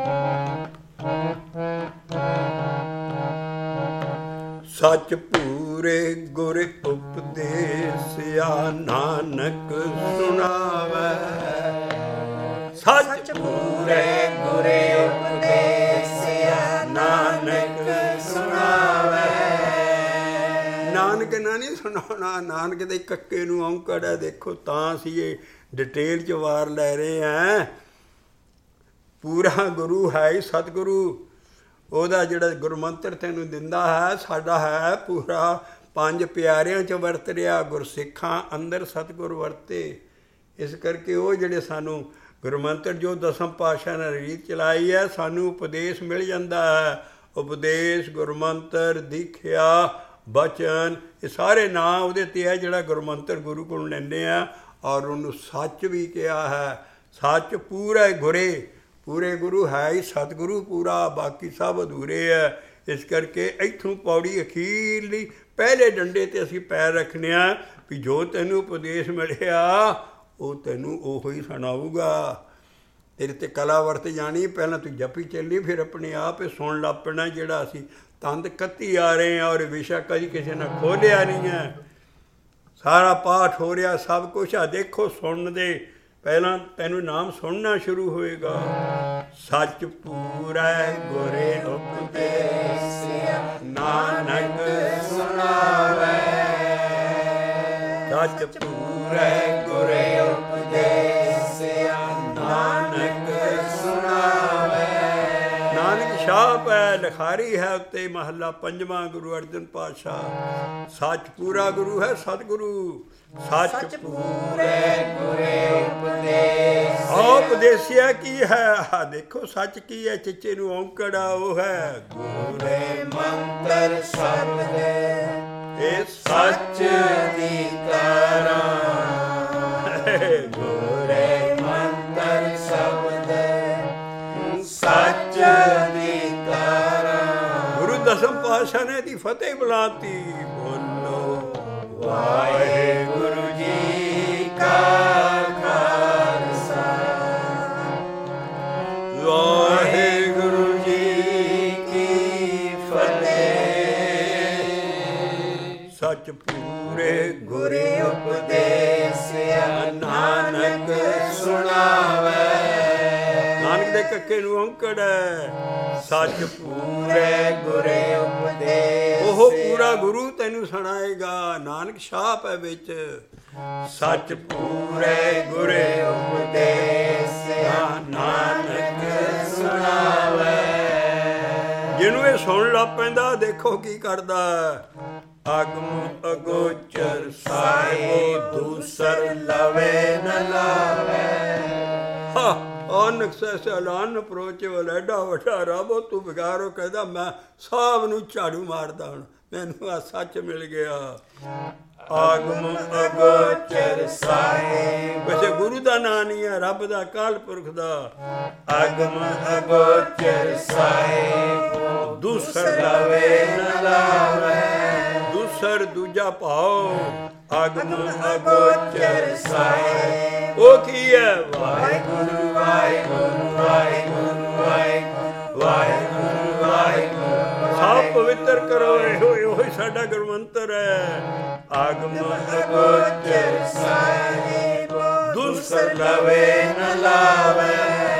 [SPEAKER 1] ਸੱਚ ਪੂਰੇ ਗੁਰ ਉਪਦੇਸਿਆ ਨਾਨਕ ਸੁਣਾਵੈ। ਸੱਚ ਪੂਰੇ ਗੁਰ ਉਪਦੇਸਿਆ ਨਾਨਕ ਸੁਣਾਵੈ। ਨਾਨਕ ਨਾ ਨਹੀਂ ਸੁਣਾਉਣਾ। ਨਾਨਕ ਦੇ ਕੱਕੇ ਨੂੰ ਔਂਕੜ ਹੈ। ਦੇਖੋ ਤਾਂ ਅਸੀਂ ਇਹ ਡਿਟੇਲ 'ਚ ਵਾਰ ਲੈ ਰਹੇ ਹਾਂ। ਪੂਰਾ ਗੁਰੂ ਹੈ ਸਤਿਗੁਰੂ। ਉਹਦਾ ਜਿਹੜਾ ਗੁਰਮੰਤਰ ਤੈਨੂੰ ਦਿੰਦਾ ਹੈ ਸਾਡਾ ਹੈ ਪੂਰਾ। ਪੰਜ ਪਿਆਰਿਆਂ 'ਚ ਵਰਤ ਰਿਹਾ ਗੁਰਸਿੱਖਾਂ ਅੰਦਰ ਸਤਿਗੁਰ ਵਰਤੇ। ਇਸ ਕਰਕੇ ਉਹ ਜਿਹੜੇ ਸਾਨੂੰ ਗੁਰਮੰਤਰ ਜੋ ਦਸਮ ਪਾਤਸ਼ਾਹ ਨੇ ਰੀਤ ਚਲਾਈ ਹੈ ਸਾਨੂੰ ਉਪਦੇਸ਼ ਮਿਲ ਜਾਂਦਾ ਹੈ। ਉਪਦੇਸ਼ ਗੁਰਮੰਤਰ ਦੀਖਿਆ ਬਚਨ ਇਹ ਸਾਰੇ ਨਾਂ ਉਹਦੇ 'ਤੇ ਹੈ ਜਿਹੜਾ ਗੁਰਮੰਤਰ ਗੁਰੂ ਕੋਲ ਲੈਂਦੇ ਆ। ਔਰ ਉਹਨੂੰ ਸੱਚ ਵੀ ਕਿਹਾ ਹੈ। ਸੱਚ ਪੂਰਾ ਗੁਰੇ ਪੂਰੇ ਗੁਰੂ ਹੈ ਹੀ ਸਤਿਗੁਰੂ ਪੂਰਾ। ਬਾਕੀ ਸਭ ਅਧੂਰੇ ਹੈ। ਇਸ ਕਰਕੇ ਇੱਥੋਂ ਪੌੜੀ ਅਖੀਰਲੀ ਪਹਿਲੇ ਡੰਡੇ 'ਤੇ ਅਸੀਂ ਪੈਰ ਰੱਖਣੇ ਆ ਵੀ ਜੋ ਤੈਨੂੰ ਉਪਦੇਸ਼ ਮਿਲਿਆ ਉਹ ਤੈਨੂੰ ਉਹੋ ਹੀ ਸੁਣਾਊਗਾ। ਤੇਰੇ 'ਤੇ ਕਲਾ ਵਰਤ ਜਾਣੀ। ਪਹਿਲਾਂ ਤੂੰ ਜਪੀ ਚੱਲੀ ਫਿਰ ਆਪਣੇ ਆਪ ਹੀ ਸੁਣ ਲੱਗ ਪੈਣਾ। ਜਿਹੜਾ ਅਸੀਂ ਤੰਦ ਕੱਤੀ ਆ ਰਹੇ ਹਾਂ ਔਰ ਵਿਸ਼ਾ ਕਦੀ ਕਿਸੇ ਨੇ ਖੋਲ੍ਹਿਆ ਨਹੀਂ ਹੈ। ਸਾਰਾ ਪਾਠ ਹੋ ਰਿਹਾ ਸਭ ਕੁਛ ਆ। ਦੇਖੋ ਸੁਣਨ ਦੇ ਪਹਿਲਾਂ ਤੈਨੂੰ ਨਾਮ ਸੁਣਨਾ ਸ਼ੁਰੂ ਹੋਏਗਾ। ਸੱਚ ਪੂਰਾ ਗੁਰੇ ਉਪਦੇਸਿਆ ਨਾਨਕ ਸੁਣਾਵੈ। ਸੱਚ ਪੂਰਾ ਗੁਰੇ ਉਪਦੇਸਿਆ ਨਾਨਕ ਸੁਣਾਵੈ। ਨਾਨਕ ਛਾਪ ਹੈ ਲਿਖਾਰੀ ਹੈ ਉੱਤੇ ਮਹੱਲਾ ਪੰਜਵਾਂ ਗੁਰੂ ਅਰਜਨ ਪਾਤਸ਼ਾਹ। ਸੱਚ ਪੂਰਾ ਗੁਰੂ ਹੈ ਸਤਿਗੁਰੂ। ਸੱਚ ਪੂਰੇ ਗੁਰੇ ਉਪਦੇਸ। ਉਪਦੇਸਿਆ ਕੀ ਹੈ? ਦੇਖੋ ਸੱਚ ਕੀ ਹੈ? ਚਿੱਚੇ ਨੂੰ ਔਂਕੜਾ ਉਹ ਹੈ ਗੁਰੇ ਮੰਤਰ ਸ਼ਬਦ ਇਹ ਸੱਚ ਦੀ ਕਰਾਂ। ਗੁਰੇ ਮੰਤਰ ਸ਼ਬਦ ਸੱਚ ਦੀ ਕਰਾਂ। ਗੁਰੂ ਦਸਮ ਪਾਤਸ਼ਾਹ ਨੇ ਦੀ ਫਤਿਹ ਬੁਲਾਤੀ। ਬੋਲੋ ਵਾਹਿਗੁਰੂ ਜੀ ਕਾ ਖਾਲਸਾ ਵਾਹਿਗੁਰੂ ਜੀ ਕੀ ਫਤਿਹ। ਸੱਚ ਪੂਰੇ ਗੁਰੇ ਉਪਦੇਸਿਆ ਨਾਨਕ ਸੁਣਾਵੈ। ਨਾਨਕ ਦੇ ਕੱਕੇ ਨੂੰ ਔਂਕੜ ਹੈ। ਸੱਚ ਪੂਰੇ ਗੁਰੇ ਉਪਦੇਸ ਉਹ ਪੂਰਾ ਗੁਰੂ ਤੈਨੂੰ ਸੁਣਾਏਗਾ। ਨਾਨਕ ਛਾਪ ਹੈ ਵਿੱਚ। ਸੱਚ ਪੂਰੇ ਗੁਰੇ ਉਪਦੇਸਿਆ ਨਾਨਕ ਸੁਣ ਲਾ ਪੈਂਦਾ, ਦੇਖੋ ਕੀ ਕਰਦਾ। ਆਗਮ ਅਗੋਚਰ ਸਾਹਿਬੋ ਦੂਸਰ ਲਵੇ ਨ ਲਾਵੇ। ਹਾਂ ਅਨਕ ਸੈਲਾਨ ਅਪਰੋਚ ਵਲੈਡਾ ਵੱਡਾ ਰੱਬ ਤੂੰ ਬਿਗਾਰੋ ਕਹਿੰਦਾ ਮੈਂ ਸਭ ਨੂੰ ਝਾੜੂ ਮਾਰਦਾ, ਹੁਣ ਮੈਨੂੰ ਆ ਸੱਚ ਮਿਲ ਗਿਆ। ਆਗਮ ਅਗੋਚਰ ਸਾਹਿਬ, ਵੈਸੇ ਗੁਰੂ ਦਾ ਨਾਂ ਨਹੀਂ ਹੈ, ਰੱਬ ਦਾ, ਅਕਾਲ ਪੁਰਖ ਦਾ। ਆਗਮ ਅਗੋਚਰ ਸਾਹਿਬ ਦੂਸਰ ਲਵੇ ਨ ਲਾਵੇ। ਦੂਸਰ ਦੂਜਾ ਭਾਉ ਆਗਮ ਅਗੋਚਰ ਸਾਹਿਬ, ਉਹ ਕੀ ਹੈ? ਵਾਹਿਗੁਰੂ ਵਾਹਿਗੁਰੂ ਵਾਹਿਗੁਰੂ ਵਾਹਿਗੁਰੂ ਵਾਹਿਗੁਰੂ ਵਾਹਿਗੁਰੂ। ਸਭ ਪਵਿੱਤਰ ਕਰੋ, ਇਹੋ ਇਹੋ ਹੀ ਸਾਡਾ ਗੁਰਮੰਤਰ ਹੈ। ਆਗਮ ਅਗੋਚਰ ਸਾਹਿਬ ਦੂਸਰ ਲਵੇ ਨ ਲਾਵੇ।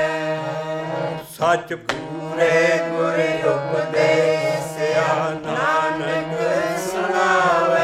[SPEAKER 1] ਸੱਚ ਪੂਰੇ ਗੁਰ ਉਪਦੇਸਿਆ ਨਾਨਕ ਸੁਣਾਵੇ।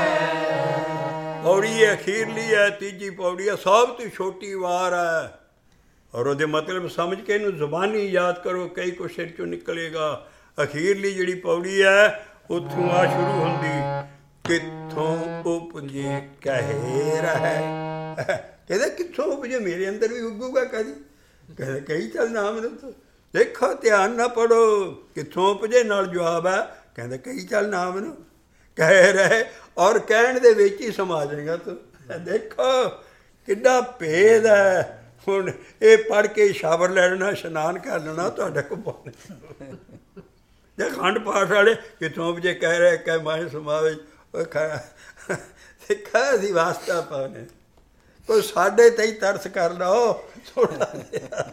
[SPEAKER 1] ਪੌੜੀ ਅਖੀਰਲੀ ਹੈ, ਤੀਜੀ ਪੌੜੀ ਹੈ, ਸਭ ਤੋਂ ਛੋਟੀ ਵਾਰ ਹੈ। ਔਰ ਉਹਦੇ ਮਤਲਬ ਸਮਝ ਕੇ ਇਹਨੂੰ ਜ਼ੁਬਾਨੀ ਯਾਦ ਕਰੋ, ਕਈ ਕੁਛ ਸਿਰ ਚੋਂ ਨਿਕਲੇਗਾ। ਅਖੀਰਲੀ ਜਿਹੜੀ ਪੌੜੀ ਹੈ ਉੱਥੋਂ ਆ ਸ਼ੁਰੂ ਹੁੰਦੀ, ਕਿੱਥੋਂ ਉਪਜੇ ਕਹਿ ਰਹਿ। ਕਹਿੰਦੇ ਕਿੱਥੋਂ ਉਪਜੇ, ਮੇਰੇ ਅੰਦਰ ਵੀ ਉੱਗੂਗਾ ਕਦੀ। ਕਹਿੰਦੇ ਕਹੀ ਚੱਲ ਨਾਮ ਨੂੰ ਦੇਖੋ, ਧਿਆਨ ਨਾ ਪੜੋ। ਕਿੱਥੋਂ ਉਪਜੇ ਨਾਲ ਜਵਾਬ ਹੈ, ਕਹਿੰਦੇ ਕਹੀ ਚੱਲ ਨਾਮ ਨੂੰ ਕਹਿ ਰਹੇ। ਔਰ ਕਹਿਣ ਦੇ ਵਿੱਚ ਹੀ ਸਮਾ ਜਾਏਗਾ ਤੂੰ। ਦੇਖੋ ਕਿੱਡਾ ਭੇਦ ਹੈ। ਹੁਣ ਇਹ ਪੜ੍ਹ ਕੇ ਸ਼ਾਵਰ ਲੈ ਲੈਣਾ, ਇਸ਼ਨਾਨ ਕਰ ਲੈਣਾ, ਤੁਹਾਡੇ ਕੋਲ ਪਾਉਣੇ। ਜੇ ਖੰਡ ਪਾਠ ਵਾਲੇ ਕਿੱਥੋਂ ਉਪਜੇ ਕਹਿ ਰਹੇ ਕਹਿ ਮਾਏ ਸਮਾਵੇ, ਸਿੱਖਾ ਸੀ ਵਾਸਤਾ ਪਾਉਣੇ। ਕੋਈ ਸਾਡੇ ਤੇ ਹੀ ਤਰਸ ਕਰ ਲਓ ਥੋੜ੍ਹਾ ਜਿਹਾ।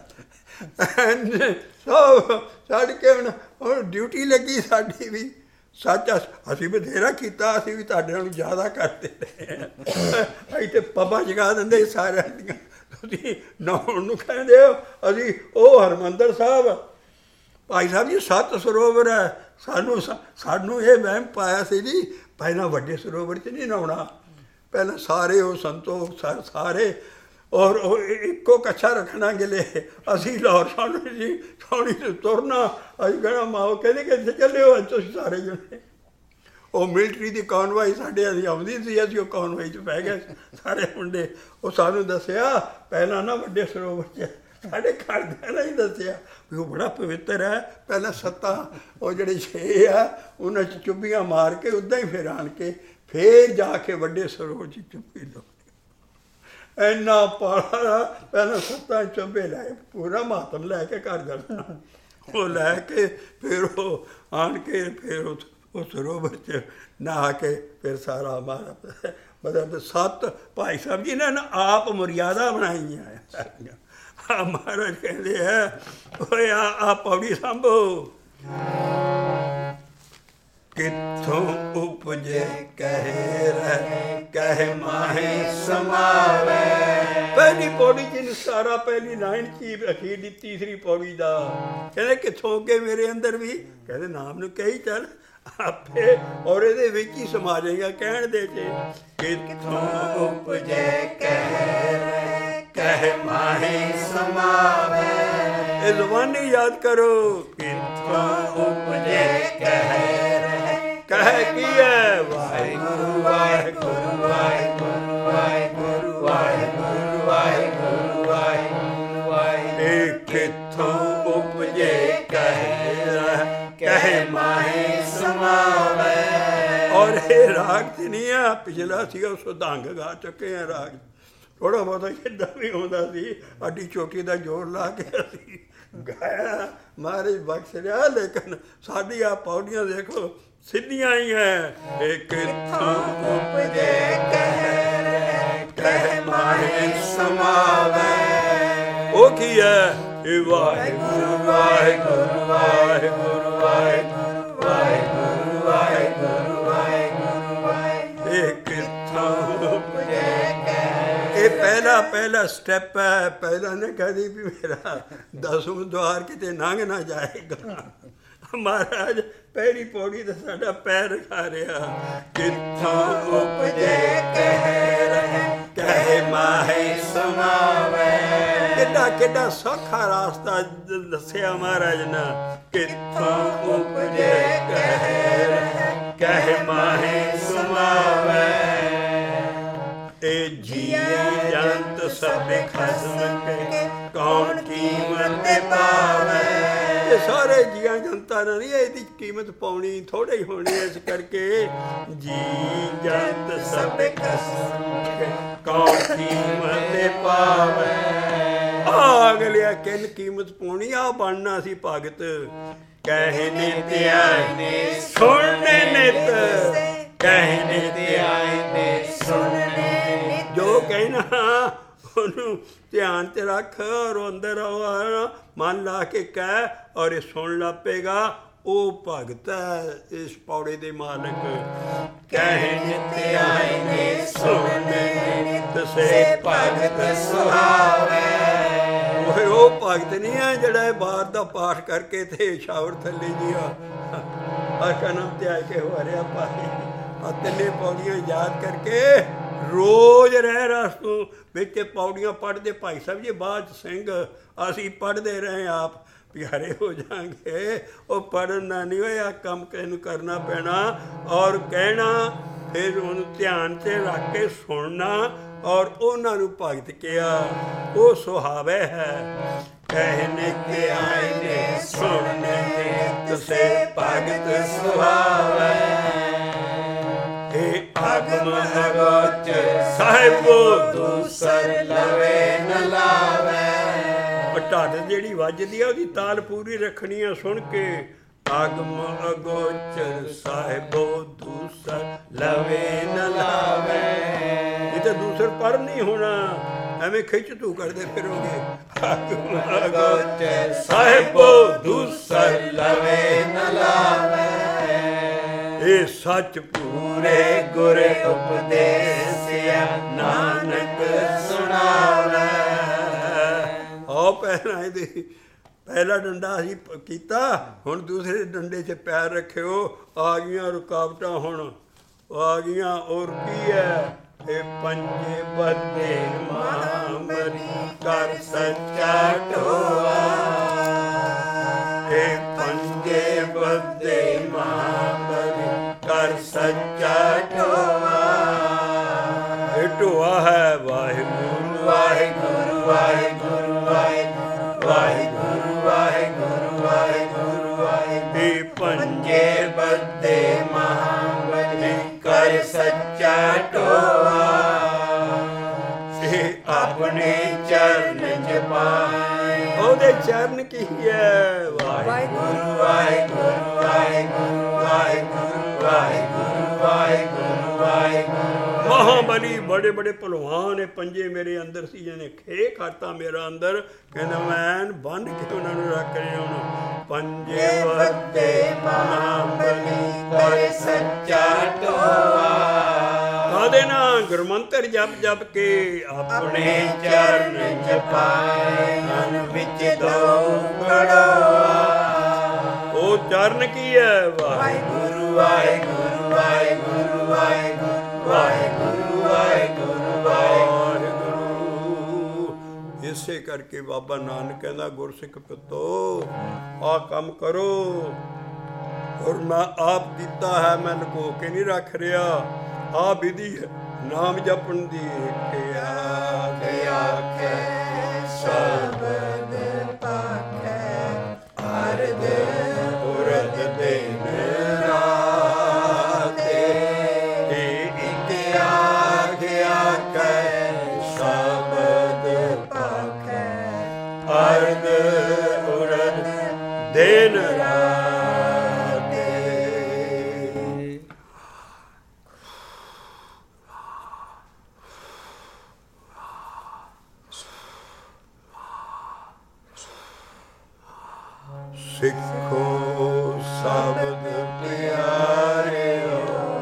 [SPEAKER 1] ਸਭ ਛੱਡ ਕੇ ਹੁਣ ਹੁਣ ਡਿਊਟੀ ਲੱਗੀ ਸਾਡੀ ਵੀ। ਸੱਚ ਅਸੀਂ ਬਥੇਰਾ ਕੀਤਾ, ਅਸੀਂ ਵੀ ਤੁਹਾਡੇ ਨਾਲੋਂ ਜ਼ਿਆਦਾ ਕਰਦੇ ਰਹੇ। ਅਸੀਂ ਤਾਂ ਪੱਬਾਂ ਜਗਾ ਦਿੰਦੇ ਸਾਰਿਆਂ ਦੀਆਂ। ਤੁਸੀਂ ਨਹਾਉਣ ਨੂੰ ਕਹਿੰਦੇ ਹੋ, ਅਸੀਂ ਉਹ ਹਰਿਮੰਦਰ ਸਾਹਿਬ ਭਾਈ ਸਾਹਿਬ ਜੀ ਸੱਤ ਸਰੋਵਰ ਹੈ। ਸਾਨੂੰ ਸਾਨੂੰ ਇਹ ਵਹਿਮ ਪਾਇਆ ਸੀ ਜੀ ਪਹਿਲਾਂ ਵੱਡੇ ਸਰੋਵਰ 'ਚ ਨਹੀਂ ਨਹਾਉਣਾ, ਪਹਿਲਾਂ ਸਾਰੇ ਉਹ ਸੰਤੋਖ ਸਾਰੇ ਔਰ ਉਹ ਇੱਕੋ ਕੱਛਾ ਰੱਖਣਾ ਗਿਲੇ। ਅਸੀਂ ਲਾਹੌਰ ਸਾਨੂੰ ਜੀ ਸੋਹਣੀ ਤੋਂ ਤੁਰਨਾ। ਅਸੀਂ ਕਹਿਣਾ ਮਾਓ ਕਹਿੰਦੇ ਕਿੱਥੇ ਚੱਲੇ ਹੋ ਅੱਜ ਤੁਸੀਂ ਸਾਰੇ ਜਣੇ। ਉਹ ਮਿਲਟਰੀ ਦੀ ਕਾਨਵਾਈ ਸਾਡੇ ਅਸੀਂ ਆਉਂਦੀ ਸੀ, ਅਸੀਂ ਉਹ ਕਾਨਵਾਈ 'ਚ ਪੈ ਗਏ ਸਾਰੇ ਮੁੰਡੇ। ਉਹ ਸਾਨੂੰ ਦੱਸਿਆ ਪਹਿਲਾਂ ਨਾ ਵੱਡੇ ਸਰੋਵਰ 'ਚ, ਸਾਡੇ ਘਰਦਿਆਂ ਨੇ ਹੀ ਦੱਸਿਆ ਵੀ ਉਹ ਬੜਾ ਪਵਿੱਤਰ ਹੈ। ਪਹਿਲਾਂ ਸੱਤਾਂ ਉਹ ਜਿਹੜੇ ਛੇ ਆ ਉਹਨਾਂ 'ਚ ਚੁੱਭੀਆਂ ਮਾਰ ਕੇ ਉੱਦਾਂ ਹੀ ਫਿਰ ਆਣ ਕੇ ਫਿਰ ਜਾ ਕੇ ਵੱਡੇ ਸਰੋਵਰ 'ਚ ਚੁੱਭੀ ਲਓ। ਇੰਨਾ ਪਾਲਾ ਪਹਿਲਾਂ ਸੱਤਾਂ ਚੁੱਭੇ ਲੈ ਪੂਰਾ ਮਾਤਮ ਲੈ ਕੇ ਘਰ ਜਾਣਾ। ਉਹ ਲੈ ਕੇ ਫਿਰ ਉਹ ਆਣ ਕੇ ਫਿਰ ਉਹ ਸਰੋਵਰ 'ਚ ਨਹਾ ਕੇ ਫਿਰ ਸਾਰਾ ਮਾਰਾ ਮਤਲਬ ਸੱਤ ਭਾਈ ਸਾਹਿਬ ਜੀ ਨੇ ਨਾ ਆਪ ਮਰਿਆਦਾ ਬਣਾਈਆਂ ਸਾਰੀਆਂ। ਆ ਮਹਾਰਾਜ ਕਹਿੰਦੇ ਹੈ ਓਏ ਆ ਆ ਪੌੜੀ ਸਾਂਭੋ। ਕਿੱਥੋਂ ਉਪਜੇ ਕਹਿ ਰਹਿ ਕਹਿ ਮਾਹੇ ਸਮਾਵੇ। ਪਹਿਲੀ ਪੌੜੀ 'ਚ ਸਾਰਾ ਪਹਿਲੀ ਲਾਈਨ 'ਚ ਅਖੀਰ ਦੀ ਤੀਸਰੀ ਪੌੜੀ ਦਾ ਕਹਿੰਦੇ ਕਿੱਥੋਂ ਅੱਗੇ ਮੇਰੇ ਅੰਦਰ ਵੀ ਕਹਿੰਦੇ ਨਾਮ ਨੂੰ ਕਹੀ ਚੱਲ ਆਪੇ ਔਰ ਇਹਦੇ ਵਿੱਚ ਹੀ ਸਮਾ ਜਾਏਗਾ ਕਹਿਣ ਦੇ 'ਚ। ਕਿੱਥੋਂ ਉਪਜੇ ਕਹਿ ਰਹਿ ਕਹਿ ਮਾਹੇ ਸਮਾਵੇ। ਇਹ ਜ਼ੁਬਾਨੀ ਯਾਦ ਕਰੋ। ਕਿੱਥੋਂ ਉਪਜੇ ਕਹਿ ਰਹਿ ਕਹਿ ਕੀ ਹੈ ਵਾਹਿਗੁਰੂ ਵਾਹਿਗੁਰੂ ਵਾਹਿਗੁਰੂ ਵਾਹਿਗੁਰੂ ਵਾਹਿਗੁਰੂ ਵਾਹਿਗੁਰੂ ਵਾਹਿਗੁਰੂ ਵਾਹਿਗੁਰੂ। ਇਹ ਕਿੱਥੋਂ ਉਪਜੇ ਕਹਿ ਰਹਿ ਕਹਿ ਮਾਹੇ ਸਮਾਵੇ। ਔਰ ਇਹ ਰਾਗ 'ਚ ਨਹੀਂ ਆ, ਪਿਛਲਾ ਸੀਗਾ ਉਸ ਸੁਧੰਗ ਗਾ ਚੁੱਕੇ ਆ ਰਾਗ। ਥੋੜ੍ਹਾ ਬਹੁਤਾ ਜਿੱਦਾਂ ਵੀ ਆਉਂਦਾ ਸੀ ਅੱਡੀ ਚੋਟੀ ਦਾ ਜੋਰ ਲਾ ਕੇ ਅਸੀਂ ਗਾਇਆ ਮਹਾਰਾਜ ਬਖਸ਼ ਰਿਹਾ। ਲੇਕਿਨ ਸਾਡੀ ਆ ਪੌੜੀਆਂ ਦੇਖੋ ਸਿੱਧੀਆਂ ਹੀ ਹੈ। ਇਹ ਕਿੱਥੋਂ ਉਪਜੇ ਕਹਿ ਰਹਿ ਕਹਿ ਮਾਹੇ ਸਮਾਵੇ। ਉਹ ਕੀ ਹੈ ਇਹ ਵਾਹਿਗੁਰੂ ਵਾਹਿਗੁਰੂ ਵਾਹਿਗੁਰੂ ਵਾਹਿਗੁਰੂ ਵਾਹਿਗੁਰੂ ਵਾਹਿਗੁਰੂ ਵਾਹਿਗੁਰੂ। ਇਹ ਕਿੱਥੋਂ ਉਪਜੇ ਇਹ ਪਹਿਲਾ ਪਹਿਲਾ ਸਟੈਪ ਹੈ। ਪਹਿਲਾਂ ਨੇ ਕਹਦੀ ਵੀ ਮੇਰਾ ਦਸਵੇਂ ਦੁਆਰ ਕਿਤੇ ਲੰਘ ਨਾ ਜਾਏਗਾ। ਮਹਾਰਾਜ ਪਹਿਲੀ ਪੌੜੀ ਤੇ ਸਾਡਾ ਪੈਰ ਰਖਾ ਰਿਹਾ। ਕਿੱਥੋਂ ਉਪਜੇ ਕਹਿ ਰਹਿ ਕਹਿ ਮਾਹੇ ਸਮਾਵੇ। ਕਿੱਡਾ ਆ ਕਿੱਡਾ ਸੌਖਾ ਰਾਸਤਾ ਦੱਸਿਆ ਮਹਾਰਾਜ ਨਾ। ਕਿੱਥੋਂ ਉਪਜੇ ਕਹਿਰ ਕਹਿ ਮਾਹੇ ਸੁਮਾਵੈ, ਇਹ ਜੀ ਜੰਤ ਸਭੇ ਖਸਮ ਕੇ ਕੌਣ ਕੀਮਤ ਪਾਵੈ। ਇਹ ਸਾਰੇ ਜੀਆਂ ਜਨਤਾ ਨੇ ਨਹੀਂ ਇਹਦੀ ਕੀਮਤ ਪਾਉਣੀ, ਥੋੜੇ ਹੀ ਹੋਣੀ। ਇਸ ਕਰਕੇ ਜੀ ਜੰਤ ਸਭੇ ਖਸਮ ਕੇ ਕੌਣ ਕੀਮਤ ਪਾਵੈ। ਆ ਅਗਲਿਆ ਕਿੰਨ ਕੀਮਤ ਪਾਉਣੀ, ਆ ਬਣਨਾ ਸੀ ਭਗਤ। ਕਹਿ ਨਿਤ ਆਏ ਨੇ ਸੁਣਨੇ ਨਿਤ, ਕਹਿ ਨਿਤ ਆਏ ਨੇ ਸੁਣਨੇ। ਜੋ ਕਹਿਣਾ ਉਹਨੂੰ ਧਿਆਨ ਤੇ ਰੱਖ ਔਰ ਅੰਦਰ ਮਨ ਲਾ ਕੇ ਕਹਿ ਔਰ ਇਹ ਸੁਣ ਲੱਪੇਗਾ। ਉਹ ਭਗਤ ਹੈ ਇਸ ਪੌੜੇ ਦੇ ਮਾਲਕ। ਕਹਿ ਨਿਤ ਆਏ ਨੇ ਸੁਣਨੇ ਤਸੇ ਭਗਤ ਸੁਹਾਵੈ। ਉਹ ਭਗਤ ਨਹੀਂ ਹੈ ਜਿਹੜਾ ਇਹ ਬਾਹਰ ਦਾ ਪਾਠ ਕਰਕੇ ਤੇ ਸ਼ਾਵਰ ਥੱਲੇ ਜੀ ਆ ਕਨਮ ਤੇ ਆ ਕੇ ਹੋ ਰਿਹਾ ਭਾਈ। ਆ ਤਿੰਨੇ ਪੌੜੀਆਂ ਯਾਦ ਕਰਕੇ ਰੋਜ਼ ਰਹਿ ਰਸ ਤੋਂ ਵਿੱਚ ਪੌੜੀਆਂ ਪੜ੍ਹਦੇ ਭਾਈ ਸਾਹਿਬ ਜੀ ਬਾਅਦ ਸਿੰਘ ਅਸੀਂ ਪੜ੍ਹਦੇ ਰਹੇ ਆਪ ਪਿਆਰੇ ਹੋ ਜਾਵਾਂਗੇ। ਉਹ ਪੜ੍ਹਨਾ ਨਹੀਂ ਹੋਇਆ, ਕੰਮ ਇਹਨੂੰ ਕਰਨਾ ਪੈਣਾ ਔਰ ਕਹਿਣਾ, ਫਿਰ ਉਹਨੂੰ ਧਿਆਨ 'ਚ ਰੱਖ ਕੇ ਸੁਣਨਾ ਔਰ ਉਹਨਾਂ ਨੂੰ ਭਗਤ ਕਿਹਾ। ਉਹ ਸੁਹਾਵੇ ਹੈ। ਕਹਿ ਨਿਤ ਆਏ ਨੇ ਸੁਣਨੇ ਤਸੇ ਭਗਤ ਸੁਹਾਵੇ। ਇਹ ਆਗਮ ਅਗੋਚਰ ਸਾਹਿਬੋ ਦੂਸਰ ਲਵੇ ਨ ਲਾਵੇ। ਢੱਡ ਜਿਹੜੀ ਵੱਜਦੀ ਆ ਉਹਦੀ ਤਾਲ ਪੂਰੀ ਰੱਖਣੀ ਆ ਸੁਣ ਕੇ। ਆਗਮ ਅਗੋਚਰ ਸਾਹਿਬੋ ਦੂਸਰ ਲਵੇ ਨ ਲਾਵੇ। ਇਹ ਤਾਂ ਦੂਸਰ ਪਰ ਨਹੀਂ ਹੋਣਾ, ਐਵੇਂ ਖਿੱਚ ਤੂੰ ਕਰਦੇ ਫਿਰੋਗੇ। ਆਗਮ ਅਗੋਚਰ ਸਾਹਿਬੋ ਦੂਸਰ ਲਵੇ ਨ ਲਾਵੇ। ਇਹ ਸੱਚ ਪੂਰੇ ਗੁਰ ਉਪਦੇਸਿਆ ਨਾਨਕ ਸੁਣਾਵੇ। ਆਓ ਪਹਿਲਾਂ ਇਹਦੇ ਪਹਿਲਾ ਡੰਡਾ ਅਸੀਂ ਕੀਤਾ, ਹੁਣ ਦੂਸਰੇ ਡੰਡੇ 'ਚ ਪੈਰ ਰੱਖਿਓ। ਆ ਗਈਆਂ ਰੁਕਾਵਟਾਂ, ਹੁਣ ਆ ਗਈਆਂ। ਔਰ ਕੀ ਹੈ? ਇਹ ਪੰਜੇ ਬੱਦੇ ਮਹਾਂਬਲੀ ਕਰ ਸੱਚਾ ਢੋਆ। ਇਹ ਪੰਜੇ ਬੱਦੇ ਮਹਾਂਬਲੀ ਕਰ ਸੱਚਾ ਢੋਆ। ਇਹ ਢੋਆ ਹੈ ਵਾਹਿਗੁਰੂ ਵਾਹਿਗੁਰੂ ਵਾਹਿਗੁਰੂ ਵਾਹਿਗੁਰੂ ਵਾਹਿਗੁਰੂ ਵਾਹਿਗੁਰੂ ਵਾਹਿਗੁਰੂ ਵਾਹਿਗੁਰੂ। ਇਹ ਪੰਜੇ ਬੱਦੇ ਮਹਾਂਬਲੀ ਕਰ ਸੱਚਾ ਢੋਆ। ਇਹ ਆਪਣੇ ਚਰਨ ਜਪਾਏ। ਉਹਦੇ ਚਰਨ ਕੀ ਹੈ? ਵਾਹਿਗੁਰੂ ਵਾਹਿਗੁਰੂ ਵਾਹਿਗੁਰੂ ਵਾਹਿਗੁਰੂ ਵਾਹਿਗੁਰੂ ਵਾਹਿਗੁਰੂ ਵਾਹਿਗੁਰੂ। ਮਹਾਂਬਲੀ ਬੜੇ ਬੜੇ ਭਲਵਾਨ ਇਹ ਪੰਜੇ ਮੇਰੇ ਅੰਦਰ ਸੀ, ਜਿਹਨੇ ਖੇ ਖਾਤਾ ਮੇਰਾ ਅੰਦਰ। ਕਹਿੰਦਾ ਮੈਂ ਬੰਨ ਕੇ ਉਹਨਾਂ ਨੂੰ ਰੱਖ ਰਿਹਾ। ਹੁਣ ਪੰਜੇ ਬੱਦੇ ਮਹਾਂਬਲੀ ਕਰ ਸੱਚਾ ਢੋਆ। ਕਾਹਦੇ ਨਾਲ? ਗੁਰਮੰਤਰ ਜਪ ਜਪ ਕੇ ਆਪਣੇ ਚਰਨ ਜਪਾਏ। ਮਨ ਵਿੱਚ ਦੋ ਖੜੋਆ। ਉਹ ਚਰਨ ਕੀ ਹੈ? ਵਾਹਿਗੁਰੂ ਵਾਹਿਗੁਰੂ ਵਾਹਿਗੁਰੂ ਵਾਹਿਗੁਰੂ ਵਾਹਿਗੁਰੂ ਵਾਹਿਗੁਰੂ ਵਾਹਿਗੁਰੂ। ਇਸੇ ਕਰਕੇ ਬਾਬਾ ਨਾਨਕ ਕਹਿੰਦਾ ਗੁਰਸਿੱਖ ਪੁੱਤੋ ਆਹ ਕੰਮ ਕਰੋ। ਔਰ ਮੈਂ ਆਪ ਕੀਤਾ ਹੈ, ਮੈਂ ਲੁਕੋ ਕੇ ਨਹੀਂ ਰੱਖ ਰਿਹਾ। ਆਹ ਵਿਧੀ ਹੈ ਨਾਮ ਜਪਣ ਦੀ। ਆਖੇ ਆਖੇ ਸ਼ਬਦ ਪਾਖੈ ਅਰਧ ਉਰਧ ਦਿਨ ਰਾਤੇ। ਇਹ ਇੱਕ ਆਖੇ ਆਖੇ ਸ਼ਬਦ ਪਾਖੈ ਅਰਧ ਉਰਧ ਦਿਨ ਰਾਤੇ। ਸਿੱਖੋ ਸ਼ਬਦ ਪਿਆਰਿਓ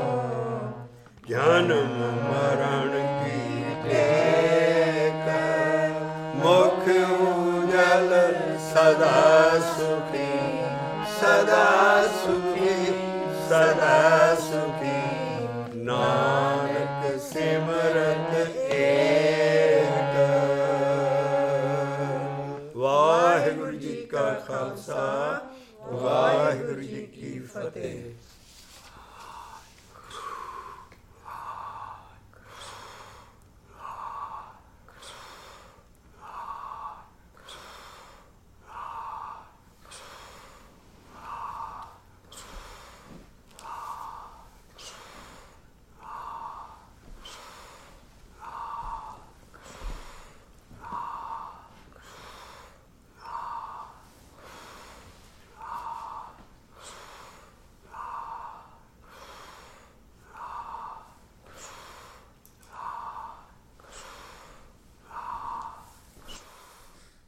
[SPEAKER 1] ਜਨਮ ਮਰਨ ਕੀ ਟੇਕ। ਮੁਖ ਉਜਲ ਸਦਾ ਸੁਖੀ ਸਦਾ ਸੁਖੀ ਸਦਾ ਸੁਖੀ।